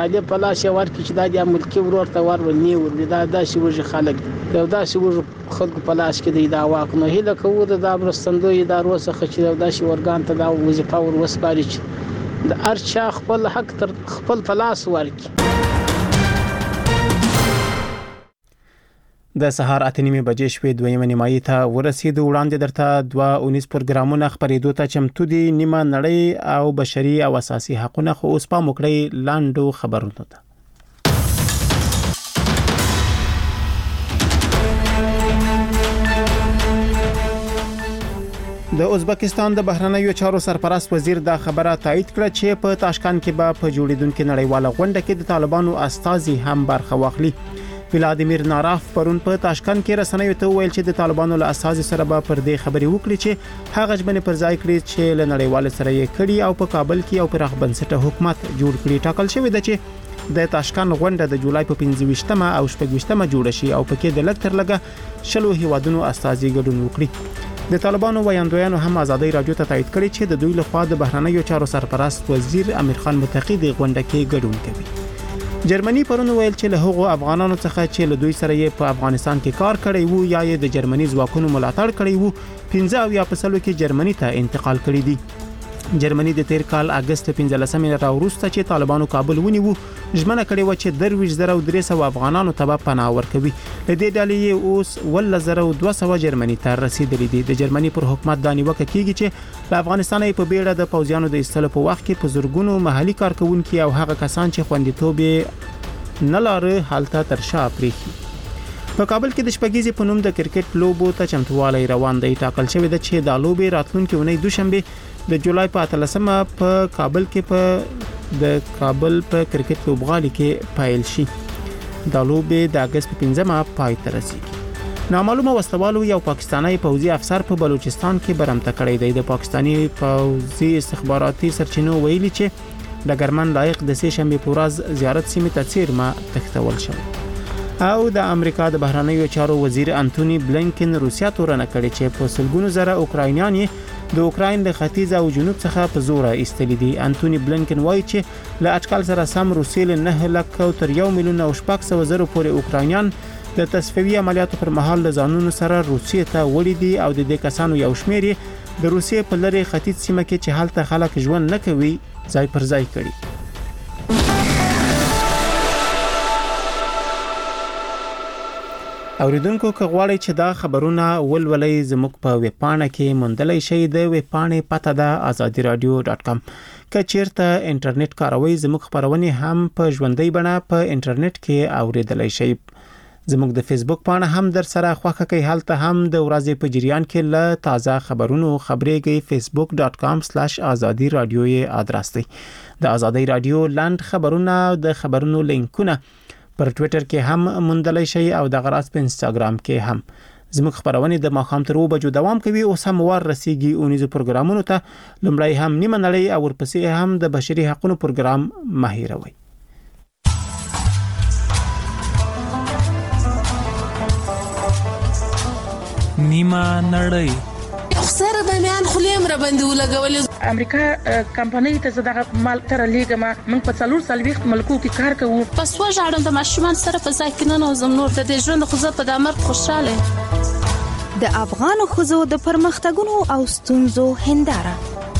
طالب په لاس یې ورکړي چې دا د ملکي ورور ته ورنی ورني دا داسې وږي خلک یو داسې وږي خلکو په لاس کې دی دا واک نو هیله کوو د مرستندوی ادارو څخه چې داسې ورګان ته دا وظیفه ور وسپاري چې د هر چا خپل حق تر خپل په لاس ورکړي. د سهار 8:30 بجې شوې دویمه نیمایي ته ورسېدو. وړاندې درته 2 پروګرامونه خبرېدو ته چمتو دي. نیمه نړۍ او بشري او اساسي حقوقونه خو اوس پام وکړئ لاندو خبرونو ته. د ازبکستان د بهرنیو چارو سرپرست وزیر دا خبره تایید کړه چې په تاشکند کې به په جوړیدونکو نړیواله غونډه کې د طالبانو استازي هم برخه واخلي. ولادیمیر ناراف پرون په تاشکند کې رسنیو ته ویل چې د طالبانو له استازي سره به پر دې خبرې وکړي چې هغه ژمنې پر ځای کړي چې له نړیوال سره یې کړي او په کابل کې یو پراخ بنسټه حکومت جوړ کړي. ټاکل شوی دی چې د تاشکند غونډه د جولای په 25مه او 26مه جوړه شي او پکې د لږ تر لږه 10 هیوادونو استازي ګډون وکړي. د طالبانو ویاندویانو هم ازادي رادیو ته تایید کړی چې د دوی لخوا د بهرنیو چارو سرپرست وزیر امیر خان متقی د غونډه کې ګډون کوي. جرمني پرون ویل چې له هغو افغانانو څخه چې له دوی سره یې په افغانستان کې کار کړی وو یا یې د جرمني ځواکونو ملاتړ کړی وو 15 یا په سلو کې جرمني ته انتقال کړی دي. جرمني د تیر کال اگست 15 راوروسته چې طالبانو کابل ونیو ژمنه کړې و چې 23,300 افغانانو ته پناه ورکوي. له دې ډلې اوس 1,200 جرمني ته رسیدلي دي. د جرمني پر حکومت د نیوکه کیږي چې له افغانستان په بیړه د پوځیانو د ایستلو په وخت کې په زورګونو محلي کارکونکو او هغه کسان چې خوندیتوب نه لري حالت تر شا پریخي. په کابل کې د شپږیزې په نوم د کرکټ لوبو ته چمتووالی روان دی. ټاکل شوی دی چې دا لوبې راتلونکي اونۍ دوشنبه د جولای په 13مه په کابل کې په کرکټ لوبغالي کې پایل شي. دا لوبې د اگست په 15مه پای ته رسیږي. نامعلومه وسلوالو یو پاکستانی پوځي افسر په بلوچستان کې برمته کړی دی. د پاکستانی پوځي استخباراتي سرچینو ویلي چې ډګرمن لایق د سه شنبه په ورځ زیارت سیمه ته څیرمه تختول شوی. او د امریکا د بهرنیو چارو وزیر انټونی بلینکن روسیا تورنه کړي چې په سلګونو زره اوکراینیان د اوکراین د ختیځ او جنوب څخه په زور ایستلي دي. انټونی بلینکن وایي چې له اټکل سره سم روسیې له 9 لک تر 1,600,000 پورې اوکراینیان د تصفیوي عملیاتو پر مهال له ځانونو سره روسیې ته وړي دي او د دې کسانو یو شمېر د روسیې په لری ختیځ سیمه کې چې حالت خلک ژوند نه کوي ځای پر ځای کړي. اوریدونکو که غواړئ چې دا خبرونه ولولئ زموږ په ویب پاڼه کې موندلای شئ. د ویب پاڼې پته ده azadiradio.com. که چیرته انټرنیټ کاروئ زموږ خبرونه هم په ژوندۍ بڼه په انټرنیټ کې اوریدلای شئ. زموږ د فیسبوک پاڼه هم در سره خوښه کوي. هلته هم د ورځې په جریان کې له تازه خبرونو خبرېږي. facebook.com/azadiradio ادرس دی. د ازادي رادیو لاند خبرونه د خبرونو لینکونه پر ټوئیټر کې هم موندلای شئ او د غراس په انستګرام کې هم. زموږ خبرونه د ماخام تر 2 بجو دوام کوي. اوس هم ور رسیدي اونیزو پروګرامونو ته. لمړی هم نیمه نړۍ او ورپسې هم د بشري حقوقو پروګرام ماهیروي. نیمه نړۍ سره د میان خلیم را باندې ولګول. امریکا کمپنۍ ته زداغه مال تر لیګما موږ په 4 ملکو کې کار کوو. پس وژاړم د ماشومان سره په ځای کې نه نوزم نور د ژوند خو زه په دمر خوشاله. د افغان خوځو د پرمختګونو او ستونزو هنداره.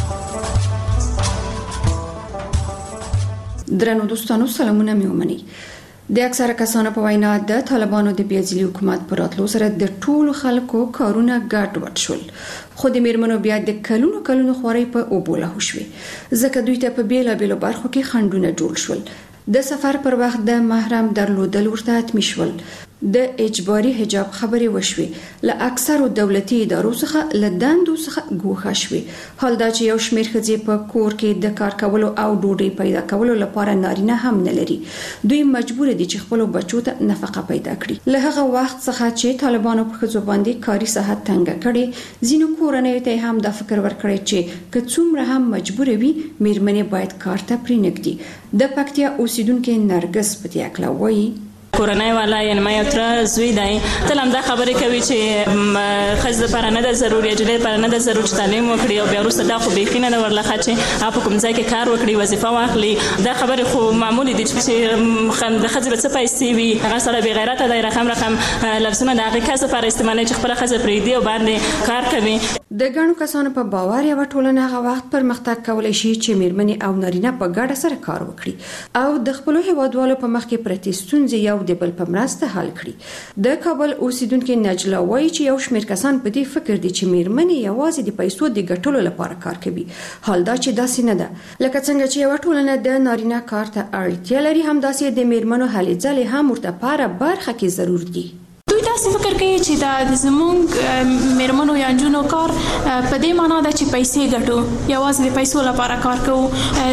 درنو دوستانو سلامونه مې ومني. د اکثره کسانو په وینا د طالبانو د بیازلي حکومت پر راتلو سره د ټولو خلکو کارونه ګډوډ شول. خو د میرمنو بیا د کلونو خوري په اوبوله شوې. ځکه دوی ته په بیلابېلو برخو کې خنډونه جوړ شول. د سفر پر وخت د محرم درلودل ورته حتمی شول. د اجباري حجاب خبرې وشوي. له اکثرو دولتي ادارو څخه له دندو څخه ګوښه شوي. حال دا چې یو شمېر ښځې په کور کې د کار کولو او ډوډۍ پیدا کولو لپاره نارینه هم نه لري. دوی مجبور دي چې خپل بچو ته نفقه پیدا کړي. له هغه وخت څخه چې طالبانو په ښځو باندې کاري ساحت تنګ کړي، ځینو کورنیو ته هم د فکر ورکړي چې که څومره هم مجبور وي میرمنې باید کار ته پرېنږدي. د پکتیا اوسیدونکو نرګس پتیاکلا وایي کورنۍ والا یعنی ما یو تر زوی دی تل هم دا خبرې کوي چې ښځې لپاره نه ده ضروري نجلۍ لپاره نه ده ضروري چې تعلیم وکړي او بیا وروسته دا خو بیخي نه ده ورلخه چې هغه په کوم ځای کې کار وکړي وظیفه واخلي. دا خبرې خو معمولي دي چې د ښځې به څه پیسې وي هغه سړی بې غیرته دی رقم لفظونه د هغې کس لپاره استعمالوي چې خپله ښځه پرېږدي او باندې کار کوي. د ګڼو کسانو په باور یوه ټولنه هغه وخت پرمختګ کولی شي چې میرمنې او نارینه په ګډه سره کار وکړي او د خپلو هیوادوالو په مخ کې پرتې ستونزې یو د بل په مرسته حل کړي. د کابل اوسیدونکي نجله وایي چې یو شمېر کسان په دې فکر دي چې میرمنې یوازې د پیسو د ګټلو لپاره کار کوي. حال دا چې داسې نه ده. لکه څنګه چې یوه ټولنه د نارینه کار ته اړتیا لري همداسې د میرمنو هلې ځلې هم ورته په هره برخه کې ضرور دي. دوی داسې فکر کوي چې دا زموږ میرمنو یا نجونو کار په دې معنا ده چې پیسې ګټو یوازې د پیسو لپاره کار کوو.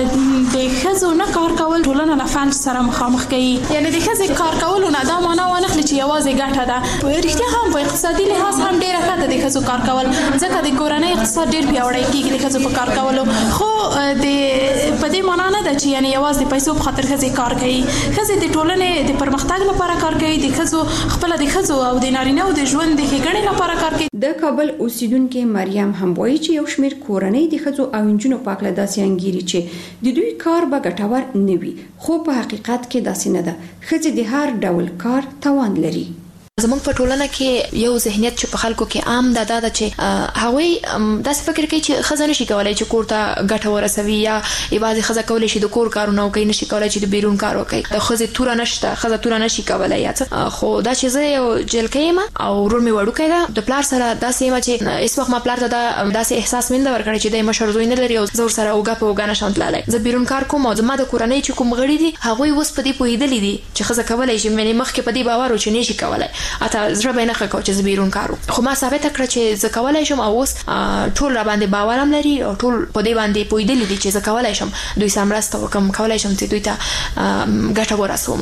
د ښځو نه کار کول ټولنه له فلج سره مخامخ کوي یعنی د ښځې کار کولو نه دا معنا وانخلي چې یوازې ګټه ده. رښتیا هم په اقتصادي لحاظ هم ډېره ښه ده د ښځو کار کول ځکه د کورنۍ اقتصاد ډېر پیاوړی کېږي د ښځو په کار کولو. خو په دې معنا نه ده چې یعنی یوازې د پیسو په خاطر ښځې کار کوي. ښځې د ټولنې د پرمختګ لپاره کار کوي د ښځو خپله د ښځو او د نارینه او د ژوند د ښېګڼې لپاره کار کوي. د کابل اوسیدونکي مریم هم وایي چې یو شمېر کورنۍ د ښځو او نجونو په هکله داسې انګیري چې د دوی کار به ګټور نه وي خو په حقیقت کې داسې نه ده. ښځې د هر ډول کار توان لري. زموږ په ټولنه کې یو ذهنیت چې په خلکو کې عام ده دا چې هغوی داسې فکر کوي چې ښځه نشي کولی چې کور ته ګټه ورسوي یا یوازې ښځه کولی شي د کور کارونه وکړي نشي کولی چې د بیرون کار وکړي. د ښځې توره نشته ښځه توره نشي کولی یا څه. خو دا چې زه یو جلکۍ یم او ورور مې وړوکی ده د پلار سره داسې یم چې هېڅ وخت ما پلار ته داسې احساس مې نه ده ورکړی چې دی مشر زوی نه لري او زه ورسره اوږه په اوږه نشم تللی. زه بیرون کار کوم او زما د کورنۍ چې کوم غړي دي هغوی اوس په دې پوهېدلي دي چې ښځه کولی شي مخکې په دې باور و چې نشي کولی حتی زړه نه خکو چې بیرون کارو. خو ما ثابت کړ چې زه کولای شم او اوس ټول را باندې باور هم لري او ټول په دې باندې پوهېدلي دي چې زه کولای شم دوی سره مرسته وکړم کولای شم چې دوی ته ګټه ورسوم.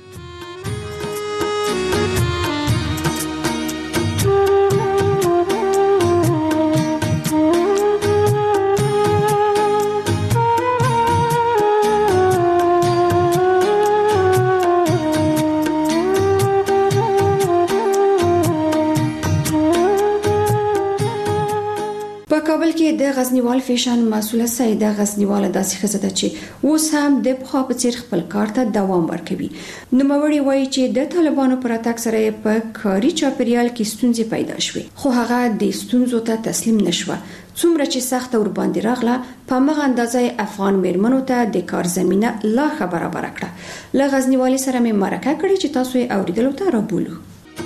کابل کې د غزنیوال فیشن مسؤله سیده غزنیواله داسې ښځه ده چې اوس هم د پخوا په څیر خپل کار ته دوام ورکوي. نوموړې وایي چې د طالبانو پر راتګ سره په کاري چاپیریال کې ستونزې پیدا شوې خو هغه د ستونزو ته تسلیم نشوه. څومره چې سخته ور باندې راغله په مغه اندازې افغان میرمنو ته د کار زمينه لا خبره برکړه. له غزنیوالي سره مې مرکه کړې چې تاسو یې اوریدلو ته رابولو.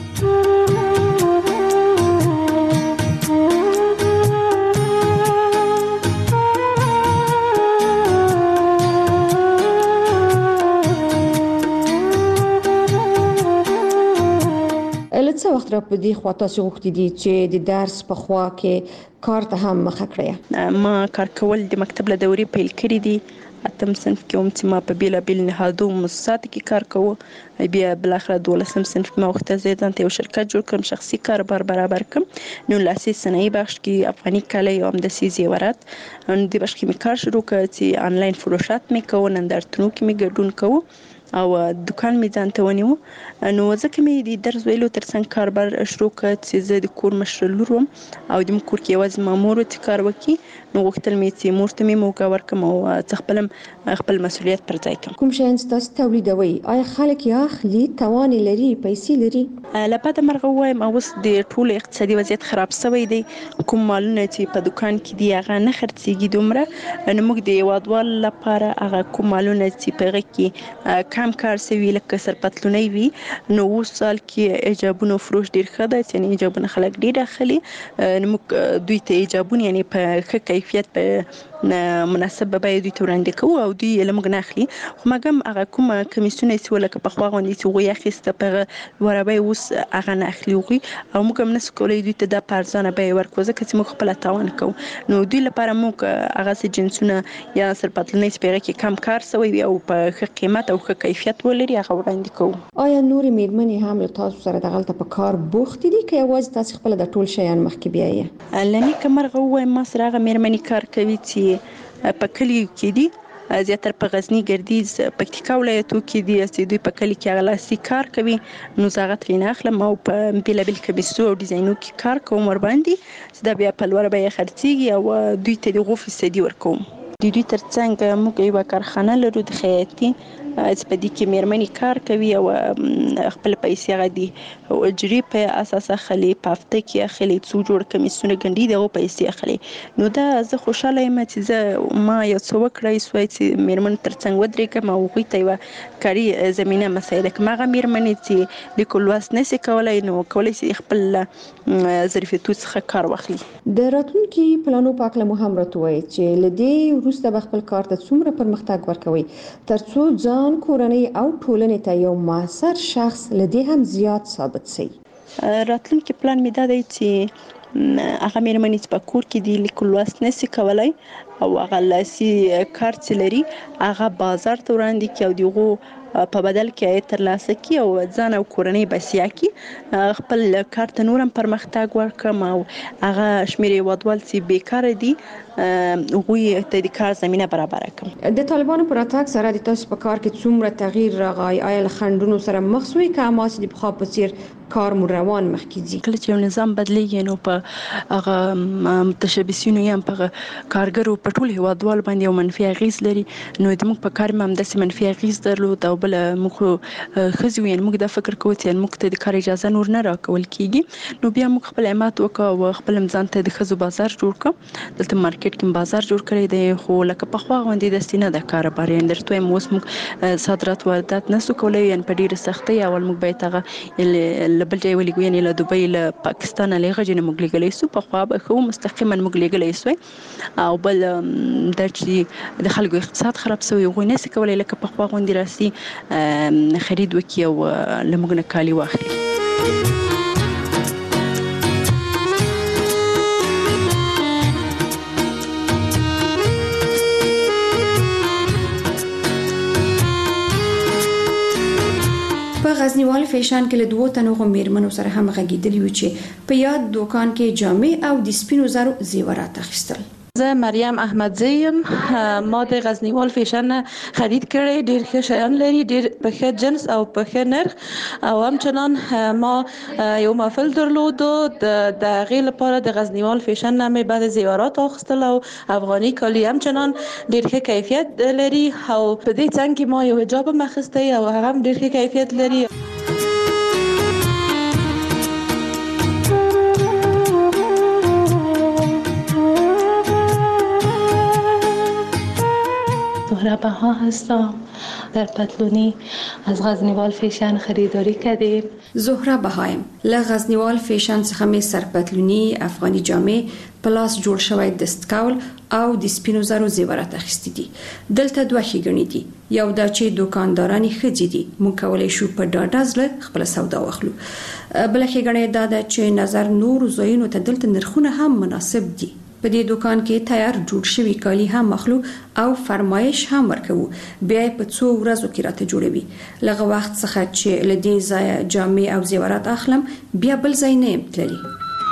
څه وخت را په دې خوا تاسو غوښتي دي چې د درس په خوا کې کار ته هم مخه کړئ؟ ما کار کول د مکتب له دورې پیل کړی دي 8م صنف کې هم چې ما په بیلابیل نهادو مؤسسات کې کار کوو بیا بلاخره 12م صنف کې ما وخته زه ځان ته یو شرکت جوړ کړم شخصي کاروبار برابر کړم نو لاسي صنایع بخش کې افغاني کالي او همداسې زیورات د بخش کې مې کار شروع کړ چې آنلاین فروشات مې کوو نندارتونو کې مې ګډون کوو او دکان مې ځان ته ونیو نو ځکه مې د درس ویلو ترڅنګ کاروبار شروع کړ چې زه د کور مشر لور وم او د کور کې یوازې مامور چې کار وکړي نو غوښتل مې چې مور ته مې موقع ورکړم او خپل مسؤلیت پر ځای کړم. کوم شیان تاسو تولیدوي آیا خلک یې اخلي توان لري پیسې لري؟ لپاره مرغه وایم اوس د ټول اقتصادي وضعیت خراب شوی دی کوم مالونه چې په دکان کې دی هغه نه خرڅېږي دومره نو موږ د هیوادوال لپاره هغه کوم مالونه چې په هغه کې کم کار شوي لکه سرپتلونی وي نو اوس سال کې ایجابونو فروش ډیر ښه دی یعنی ایجابونه خلک ډیر اخلي نو موږ دوی ته ایجابونه یعنی په ښه کیفیت په مناسب بیه دوی ته وړاندې کوو او دوی له موږ نه اخلي خو موږ هم هغه کوم کمیسیونه چې لکه پخوا غوندې چې هغوی اخیسته په لوړه بیه اوس هغه نه اخلي هغوی او موږ هم نشو کولی دوی ته دا په ارزانه بیه ورکړو ځکه چې موږ خپله تاوان کوو نو دوی لپاره موږ هغسې جنسونه یا سرپتلنۍ چې په هغه کې کم کار شوی وي او په ښه قیمت او ښه کیفیت ولري هغه وړاندې کوو. آیا نورې میرمنې هم له تاسو سره دغلته په کار بوختې دي که یوازې تاسې خپله د ټول شیان مخکې بیایې؟ له نیکه مرغه ووایم ما سره هغه میرمنې کار کوي چې په کلیو کې دي زیاتره په غزنی ګردیز پکتیکا ولایتو کې دي چې دوی په کلی کې غلاسي کار کوي نو زه هغه ترې نه اخلم او په بیلابیل کمیسو او ډیزاینو کې کار کوم ورباندې چې دا بیا په لوړه بیه خرڅیږي او دوی ته د 5% ورکوم. د دوی ترڅنګ موږ یو کارخانه لرو د خیاطي چې په دې کې میرمنې کار کوي او خپل پیسې هغه دي او اجري په اساس اخلي په هفته کې اخلي څو جوړ کمیسونه ګنډي دغه پیسې اخلي. نو دا زه خوشاله یم چې زه ما یو څه وکړای سوای چې میرمن ترڅنګ ودرېږم او هغوی ته یوه کاري زمینه مسایله کوم. هغه میرمنې چې لیکل لوست نشي کولی نو کولی شي خپل ظرفیتو څخه کار واخلي. د راتلونکي پلانو په اړه مو هم راته وایي چې له دې وروسته به خپل کار ته څومره پرمختګ ورکوي ترڅو ځان کورنۍ او ټولنې ته یو موثر شخص لدې هم زیات ثابت شي. راتلونکي پلان می دا دی چې هغه میرمنې چې په کور کې دی لیکل لوست نشي کولای او هغه لاسي کار چې لري هغه بازار ته وړاندې کړي او دغه په بدل کې ترلاسه کړي او ځان او کورنۍ بسیا کړي خپل کار ته نورم پرمختګ ورکړم او هغه شمیر هیوادوال چې بیکاره دي هغوی ته د کار زمینه برابر کړم. د طالبانو پر راتګ سره د تاسو په کار کې څومره تغییر راغی؟ آیا له خنډونو سره مخ شوئ که هماسې د پخوا په څیر کار مو روان مخکې ځي؟ کله چې یو نظام بدلیږي نو په هغه متشبثینو یا په کارګرو په ټول هیوادوال باندې یو منفي اغیز لري. نو موږ په کار هم داسې منفي اغیز درلود او بل موږ ښځې یو موږ دا فکر کوو چې موږ ته د کار اجازه نور نه راکول کیږي. نو بیا موږ خپل عمات وکړو او خپل ځان ته د ښځو بازار جوړ کړ. دلته مارکیټ کې بازار جوړ کړی دی خو لکه په خوا غونډې دستي نه د کاروبار یې درته موږ موږ صادرات واردات نسو کولای یعنی په ډیره سختي اول موږ باید هغه لبل ځای ولګو یعنی له دوبۍ له پاکستان له غږ نه موږ لګلې سو په خوا به خو مستقیما موږ لګلې سو او بل د چې د خلکو اقتصاد خراب شوی غو نه سکولای لکه په خوا غونډې راسي خرید وکي او لمغنه کالی واخلي. په غزنیوال فیشن کې له دوه تنو میرمنو سره هم غږیدلی و چې په یاد دوکان کې جامې او د سپینو زرو زیورات اخیستل. زه مریم احمدزی یم. ما د غزنیوال فیشن خرید کړی، ډیر ښه شیان لري، ډیر په ښه جنس او په ښه نرخ او همچنان ما یو محفل درلودو د هغې لپاره د غزنیوال فیشن نه مې بعد زیورات اخیستل او افغاني کالي همچنان ډیر ښه کیفیت لري او په دې څنګ کې ما یو حجاب هم اخیستی او هغه هم ډیر ښه کیفیت لري. زهره بها هستم. در پتلونی از غزنیوال فیشن خریداری کردیم. زهره بهایم له غزنیوال فیشن څخه مې سرپتلونی افغاني جامې پلاس جوړ شوی دستکول او د سپینو زرو زیورات اخیستي دي. دلته دوه ښېګڼې دي، یو دا چې دوکاندارانې ښځې دي، موږ کولی شو په ډاډه زړه خپله سودا واخلو. بله ښېګڼه دا ده چې نظر نورو ځایونو ته دلته نرخونه هم مناسب دي. په دې دوکان کې تیار جوړ شوی کالی هم مخلو او فرمایش هم ورکوو، بیا په څو ورځو کې راته جوړوي. لږ وخت څخه چې له دې ځایه جامې او زیورات اخلم بیا بل ځای نه یم تللی.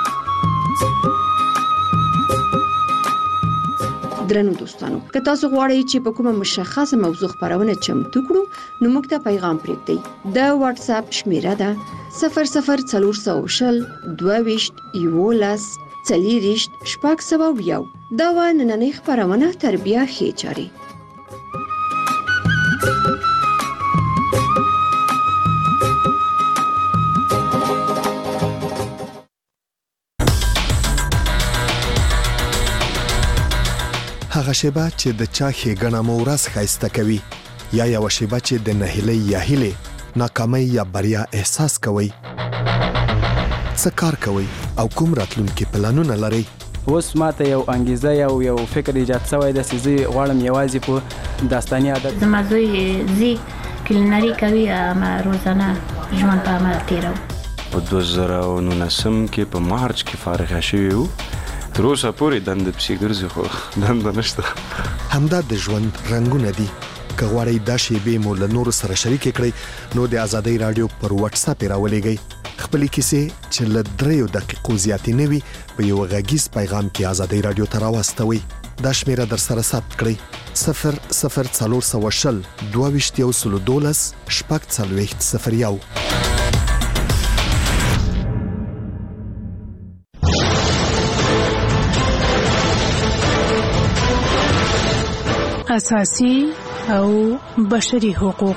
درنو دوستانو، که تاسو غواړئ چې په کومه مشخصه موضوع خبرونه چمتو کړو نو موږ ته پیغام پرېږدئ. د واتس اپ شمیره ده 00400 22 11 40 شپږ. دا و نننۍ خبرونه تر بیا ښې چارې. هغه شیبه چې د چا ښېګڼه مو ورځ ښایسته کوي یا یوه شیبه چې د نهیلۍ یا هیلې ناکامۍ یا بریا احساس کوئ. څه کار کوئ او کوم راتلونکي پلانونه لرئ؟ اوس ماته یو انګیزه یو فکر ایجاد شوی دی چې زه غواړم یوازې په داستاني عادت زما زوی زی کلینري کوي اما روزانه ژوند په عمل تیرو. په 2019 کې په مارچ کې فارغه شوی وو. تر اوسه پورې دنده پسې ګرځي خو دنده نشته. همدا د ژوند رنګونه دي. که غواړئ دا شیبې مو له نورو سره شریکې کړئ نو د ازادۍ راډیو پر واتس اپ راولېږئ. خپلې کیسې چې له 3 دقیقو زیاتې نه وي په یو غږیز پیغام کې ازادۍ راډیو ته راواستوئ. دا شمیره در سره ثبت کړئ 00420 22 شپږ 01. اساسي او بشري حقوق.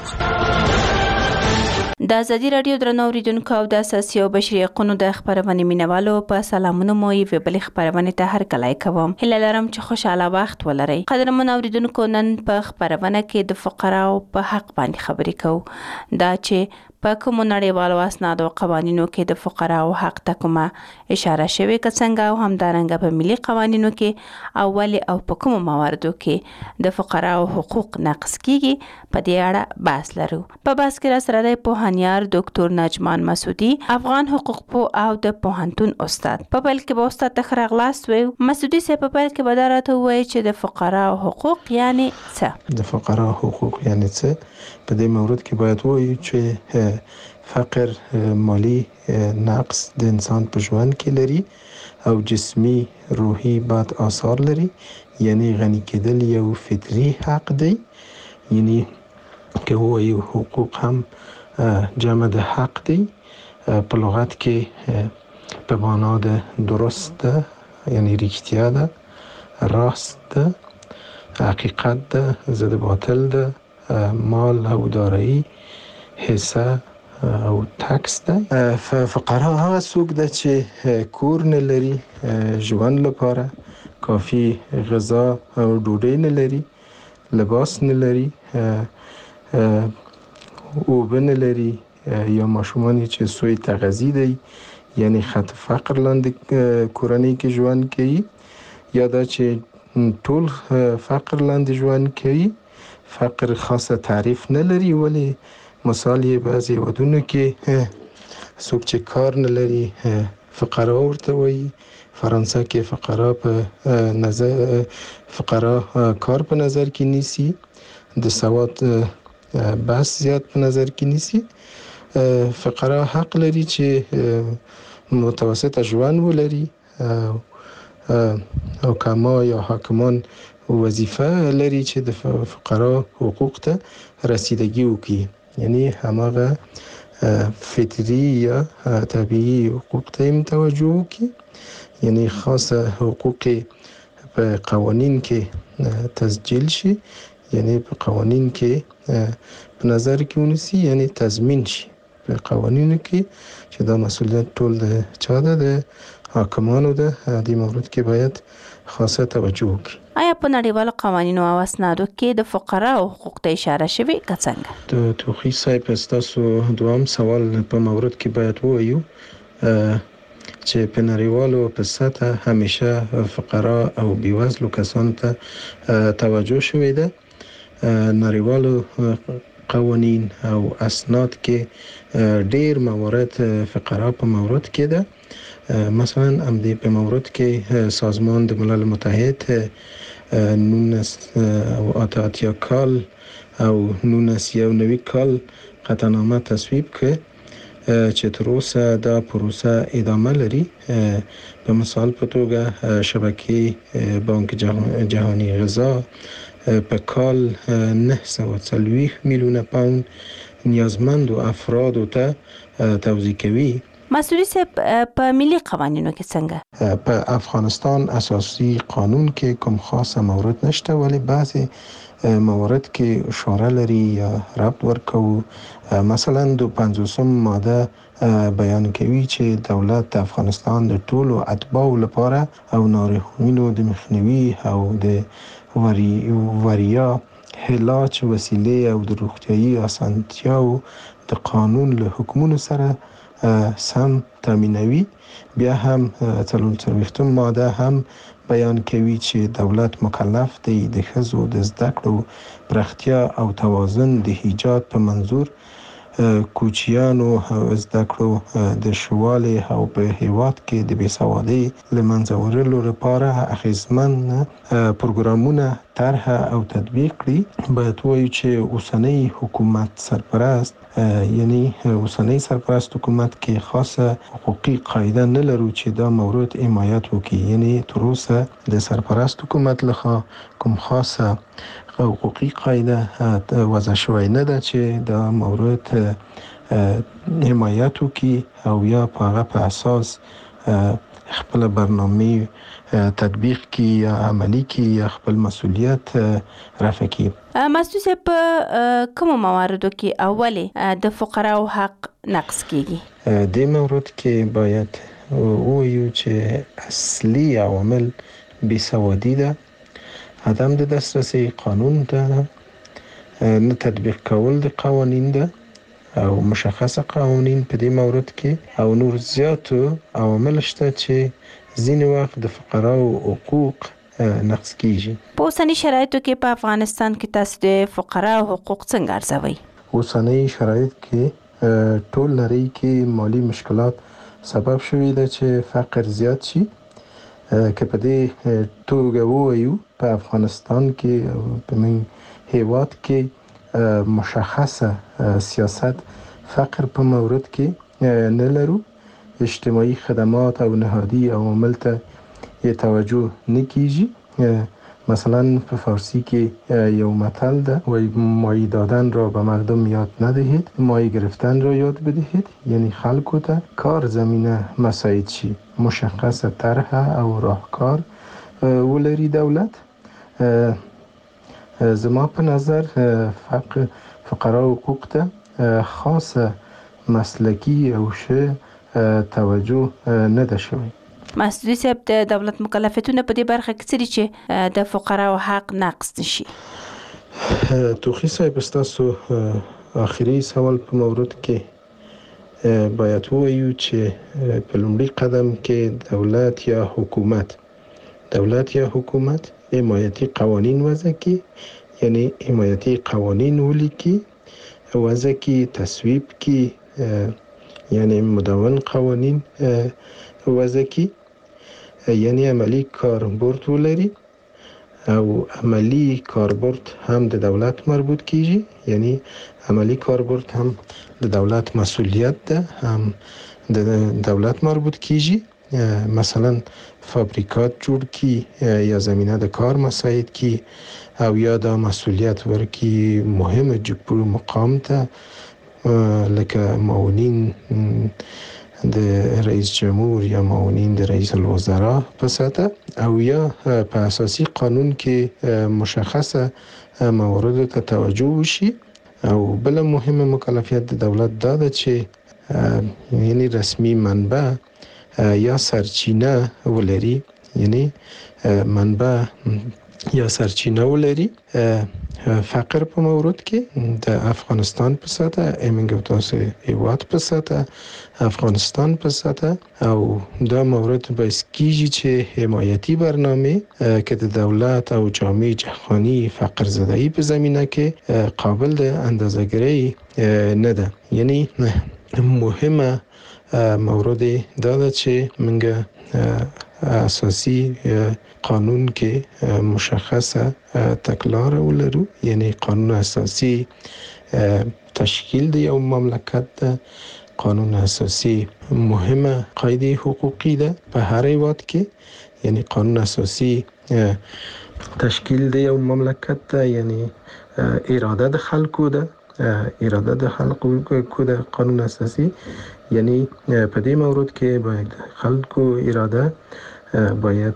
د ازادي رادیو درنو اوریدونکو او د اساسي او بشري حقوقو د خبرونه مینوالو په سلامونه مو یې وبل خبرونه ته هر کله کوم. هله لرم چې خوشاله وخت ولرئ. قدرمن اوریدونکو نن په خبرونه کې د فقراو په حق باندې خبرې کوو. دا چې په کوم نړیوالو اسنادو قوانینو کې د فقراو حق ته کومه اشاره شوی که څنګه او همدارنګه په ملي قوانینو کې اول او په کوم مواردو کې د فقراو حقوق نقض کیږي په دې اړه بحث لرو. په بحث کې را سره د پوهانیار ډاکټر نجمان مسعودي افغان حقوق په او د پوهنتون استاد په بل کې به استاد تخرغلاس وي. مسعودي سه په بل کې بدارته وایي چې د فقراو حقوق یعنی څه؟ د فقراو حقوق یعنی څه؟ په دې مورد کې باید وایو چې فقر مالی نقص د انسان په ژوند کې لري او جسمی روحي بد آثار لري. یعنی غنی کېدل یو فطری حق دی. یعنی که وایو حقوق هم جمع د حق دی په لغت کې په معنا د درست ده، یعنی رښتیا ده، راست ده، حقیقت ده، ضد باطل ده، مال او دارایی، حصه او ټکس ده. فقرا هغه څوک ده چې کور نه لري، ژوند لپاره کافي غذا او ډوډۍ نه لري، لباس نه لري، اوبه نه لري، یا ماشومان چې سوی تغذیه دی یعنی خط فقر لاندې کورنۍ کې ژوند کوي، یا دا چې ټول فقر لاندې ژوند کوي. فقر خاصه تعریف نه لري، ولی مثال یې بعضی ودونو کې څوک چې کار نه لري فقرا ورته وایي. فرانسه کې فقرا په نظر فقرا کار په نظر کې نیسي، د سواد بس زیات په نظر کې نیسي. فقرا حق لري چې متوسط ژوند ولري او کما یا حاکمان وظیفه لري چې د فقرا حقوق ته رسیدگی وکړي. یعنی هماغه فطری یا طبیعی حقوق ته توجه وکړي. یعنی خاصه حقوق په قوانین کې تسجیل شي، یعنی په قوانین کې په نظر کې ونیسي، یعنی تضمین شي په قوانینو کې چې دا مسؤلیت ټول د چا ده، د حاکمانو ده. دې مورد کې باید خاصه توجه وکړي. آیا په نړیوالو قوانینو او اسنادو کې د فقراو حقوق ته اشاره شوی که څنګه؟ د توخی صاحب تاسو دوام سوال په مورد کې باید وایو چې په نړیوالو په سطح همیشه فقرا او بیوزلو کسانو ته توجه شوی ده. نړیوالو قوانین او اسناد کې ډیر موارد فقرا په مورد کې ده. مثلا امدی په مورد کې سازمان د ملل متحد 1988 کال او 1990 کال قطعنامه تصویب کړ چې تر اوسه دا پروسه ادامه لري. په مثال په توګه شبکه بانک جهانی غذا په کال 940 میلیون پوند نیازمند افراد ته توزیع کوي. مسعودي صاحب په ملي قوانینو کې څنګه؟ په افغانستان اساسي قانون کې کوم خاصه مورد نشته، ولی بعضی موارد کې اشاره لري یا ربط ورکو. مثلا د 50 ماده بیان کوي چې دولت د افغانستان د ټولو اتباعو لپاره او ناروغانو د مخنیوي او د وریا علاج وسیله او د روغتیايي اسانتیاو د قانون له حکمونو سره سم تامینوي. بیا هم 43 ماده هم بیان کوي چې دولت مکلف دی د ښځو د زده کړو پراختیا او توازن د ایجاد په منظور کوچیانو زده کړو د شواله او په هیواد کې د بیسوادي لمنځه وړلو لپاره اخیزمن پروګرامونه طرح او تطبیق کړي. باید وایو چې اوسنی حکومت سرپرست یعنی اوسنی سرپرست حکومت کې خاصه حقوقي قاعده نه لرو چې دا مورد حمایت وکړي. یعنی تر اوسه د سرپرست حکومت لخوا کوم خاصه حقوقي قاعده وضع شوی نه ده چې دا مورد حمایت وکړي او یا په هغه په اساس خپل برنامه تطبیق کی یا عملی کی یا خپل مسئولیت رفع کی. مسعود صاحب کوم مواردو کې اولی د فقراو حق نقص کیږي؟ د مورد کې باید وایو چې اصلي عوامل بیسوادی ده، عدم د دسترسی قانون ده، نه تطبیق کول د قوانین ده او مشخصه قوانین په دې مورد کې او نور زیاتو عوامل شته چې ځینې وخت د فقراو حقوق نقص کیږي. په اوسني شرایطو کې په افغانستان کې تاسو د فقراو حقوق څنګه ارزوئ؟ اوسني شرایط کې ټول نړۍ کې مالی مشکلات سبب شوی ده چې فقر زیات شي. که په دې توګه ووایو په افغانستان کې په من هیواد کې مشخصه سیاست فقر په مورد کې نه لرو. اجتماعي خدمات او نهادي عوامل ته توجه نه کیږي. مثلا په فارسی کې یو متل ده وای مایه دادن را به مردم یاد ندهید، مایه گرفتن را یاد بدهید. یعنی خلکو ته کار زمینه مساعد شي، مشخصه طرح او راهکار ولري دولت. زما په نظر فقراو حقوق ته خاصه مسلکی او شه توجه نه ده شوی. مسعود صاحب د دولت مکلفیتونه په دې برخه کې څه دي چې د فقراو حق نقص نشي؟ توخی صاحب تاسو آخري سوال په مورد کې باید وایو چې په لومړي قدم کې دولت یا حکومت حمایتي قوانین وضع کړي، یعنی حمایتي قوانین ولیکي، وضع کړي، تصویب کړي، یعنی مدون قوانین وضع کړي، یعنی عملی کاربرد ولري او عملی کاربرد هم د دولت مربوط کیږي. یعنی عملی کاربرد هم د دولت مسئولیت ده، هم د دولت مربوط کیږي. مثلا فابریکات جوړ کی یا زمینه د کار مساعد کی او یا دا مسئولیت ورکی مهم جبر مقام ته لکه معاونین د رئیس جمهور یا معاونین د رئیس الوزراء په سطح او یا په اساسي قانون کې مشخصه موارد ته توجه وشي. او بل مهمه مکلفیت د دولت دا ده چې یعنی رسمي منبع یا سرچینه ولري، یعنی منبع یا سرچینه ولري. فقر په مورد کې د افغانستان په سطح امنګ تاسو هیواد په سطح افغانستان په سطح او دا مورد باید کیږي چې حمایتي برنامه که د دولت او جامعه جهانی فقر زدایی په زمینه کې قابل د اندازه‌گیری نه ده. یعنی مهمه مورد دا ده چې موږ اساسی قانون کې مشخصه تکلار ولرو، یعنی قانون اساسی تشکیل د یو مملکت ده. قانون اساسی مهمه قاعده حقوقی ده په هر هیواد کې. یعنی قانون اساسی تشکیل د یو مملکت ده، یعنی اراده د خلکو ده، اراده د خلکو ده قانون اساسی. یعنی په دې مورد کې باید خلکو اراده باید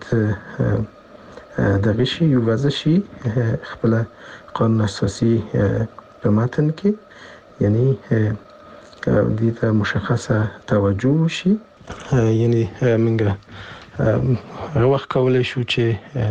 دغه شی وضع شي خپل قانون اساسی په متن کې، یعنی دې ته مشخصه توجه شي. یعنی موږ هغه وخت کولای شو چې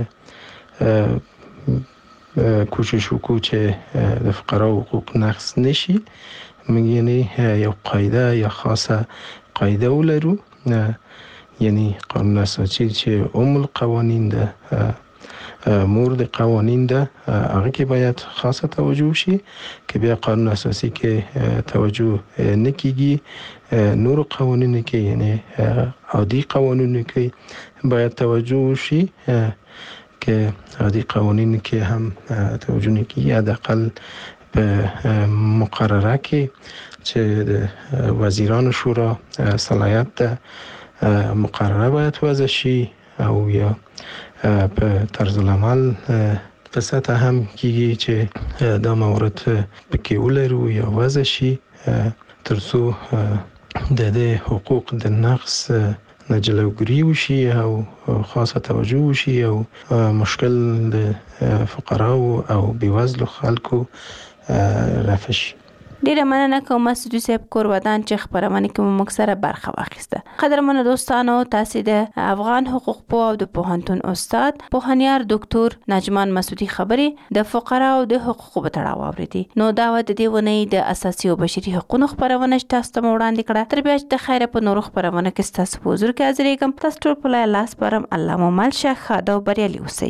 کوشش وکړو چې د فقراو حقوق نقص نشي. موږ یعنی یو قاعده یا خاصه قاعده ولرو، یعنی قانون اساسی چې القوانین ده، مور د قوانین ده، هغه کې باید خاصه توجه شي. که بیا قانون اساسی کې توجه نه کیږي، نور قوانینو کې یعنی عادي قوانینو کې باید توجه شي. که عادي قوانینو کې هم توجه نه کیږي، حداقل په مقرره کې چې د وزیرانو شورا صلاحیت ده مقرره باید وضع شي او یا په طرز العمل په سطح هم کېږي چې دا موارد پکې ولرو یا وضع شي ترڅو د دې حقوق د نقص نه جلوګیری وشي او خاصه توجه وشي او مشکل د فقراو او بېوزلو خلکو رفع شي. ډیره مننه کوم مسعود صاحب کور ودان چې خبرونه کوم مکسره برخه واخیسته. قدرمنو دوستانو تاسو د افغان حقوق په او د پوهنتون استاد پوهنیار ډاکټر نجمان مسعودي خبرې د فقراو د حقوقو په تړاو اوریدي. نو دا و د دې ونې د اساسي او بشري حقوقو خبرونه تاسو ته وړاندې کړه. تر بیا چې د خیره په نورو خبرونه کې تاسو په حضور کې حاضرې کوم. تاسو ټول په لاس پرم الله مو مل شه خاده او بریالي اوسئ.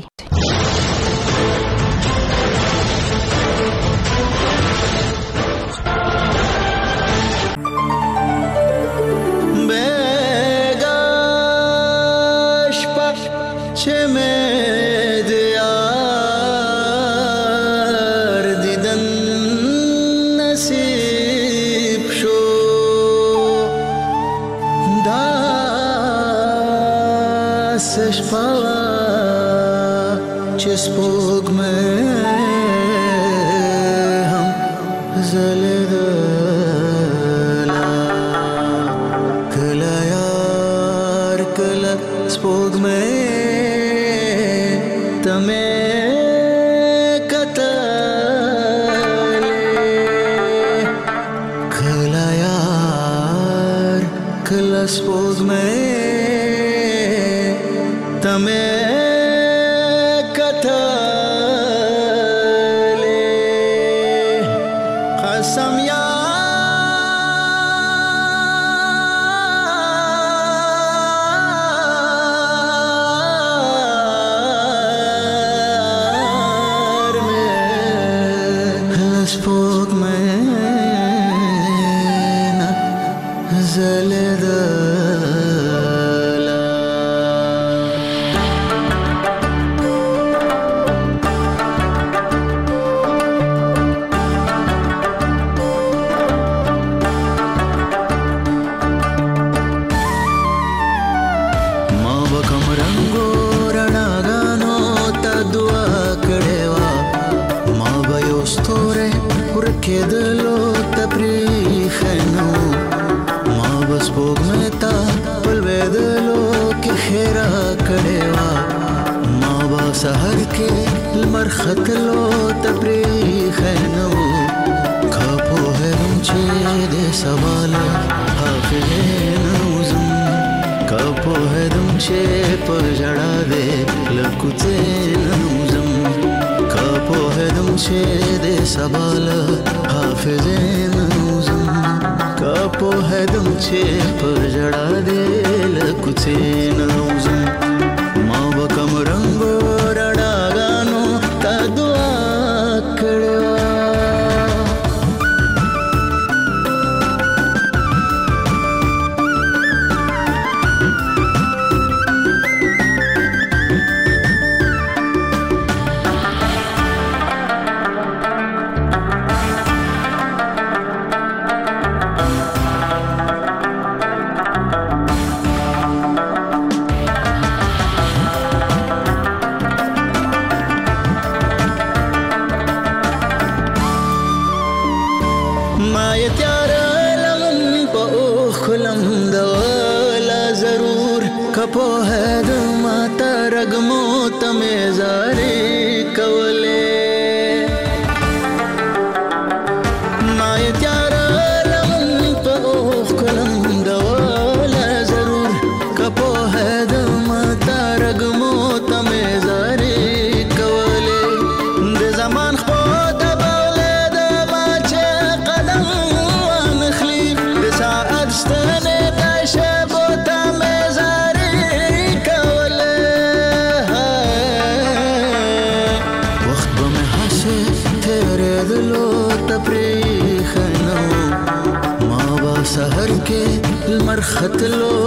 خطلو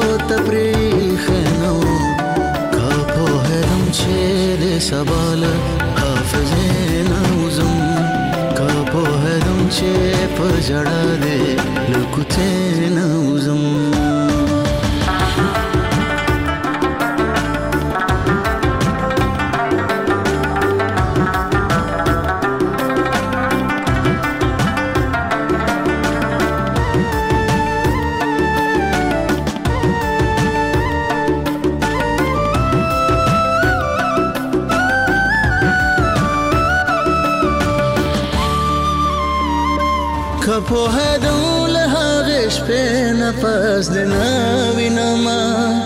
تبریخ نو کاپو هرم چه ده سبال حافظ نوزم کاپو هرم چه پر جڑا ده په هدو له هغې شپې نفس د نه وینمه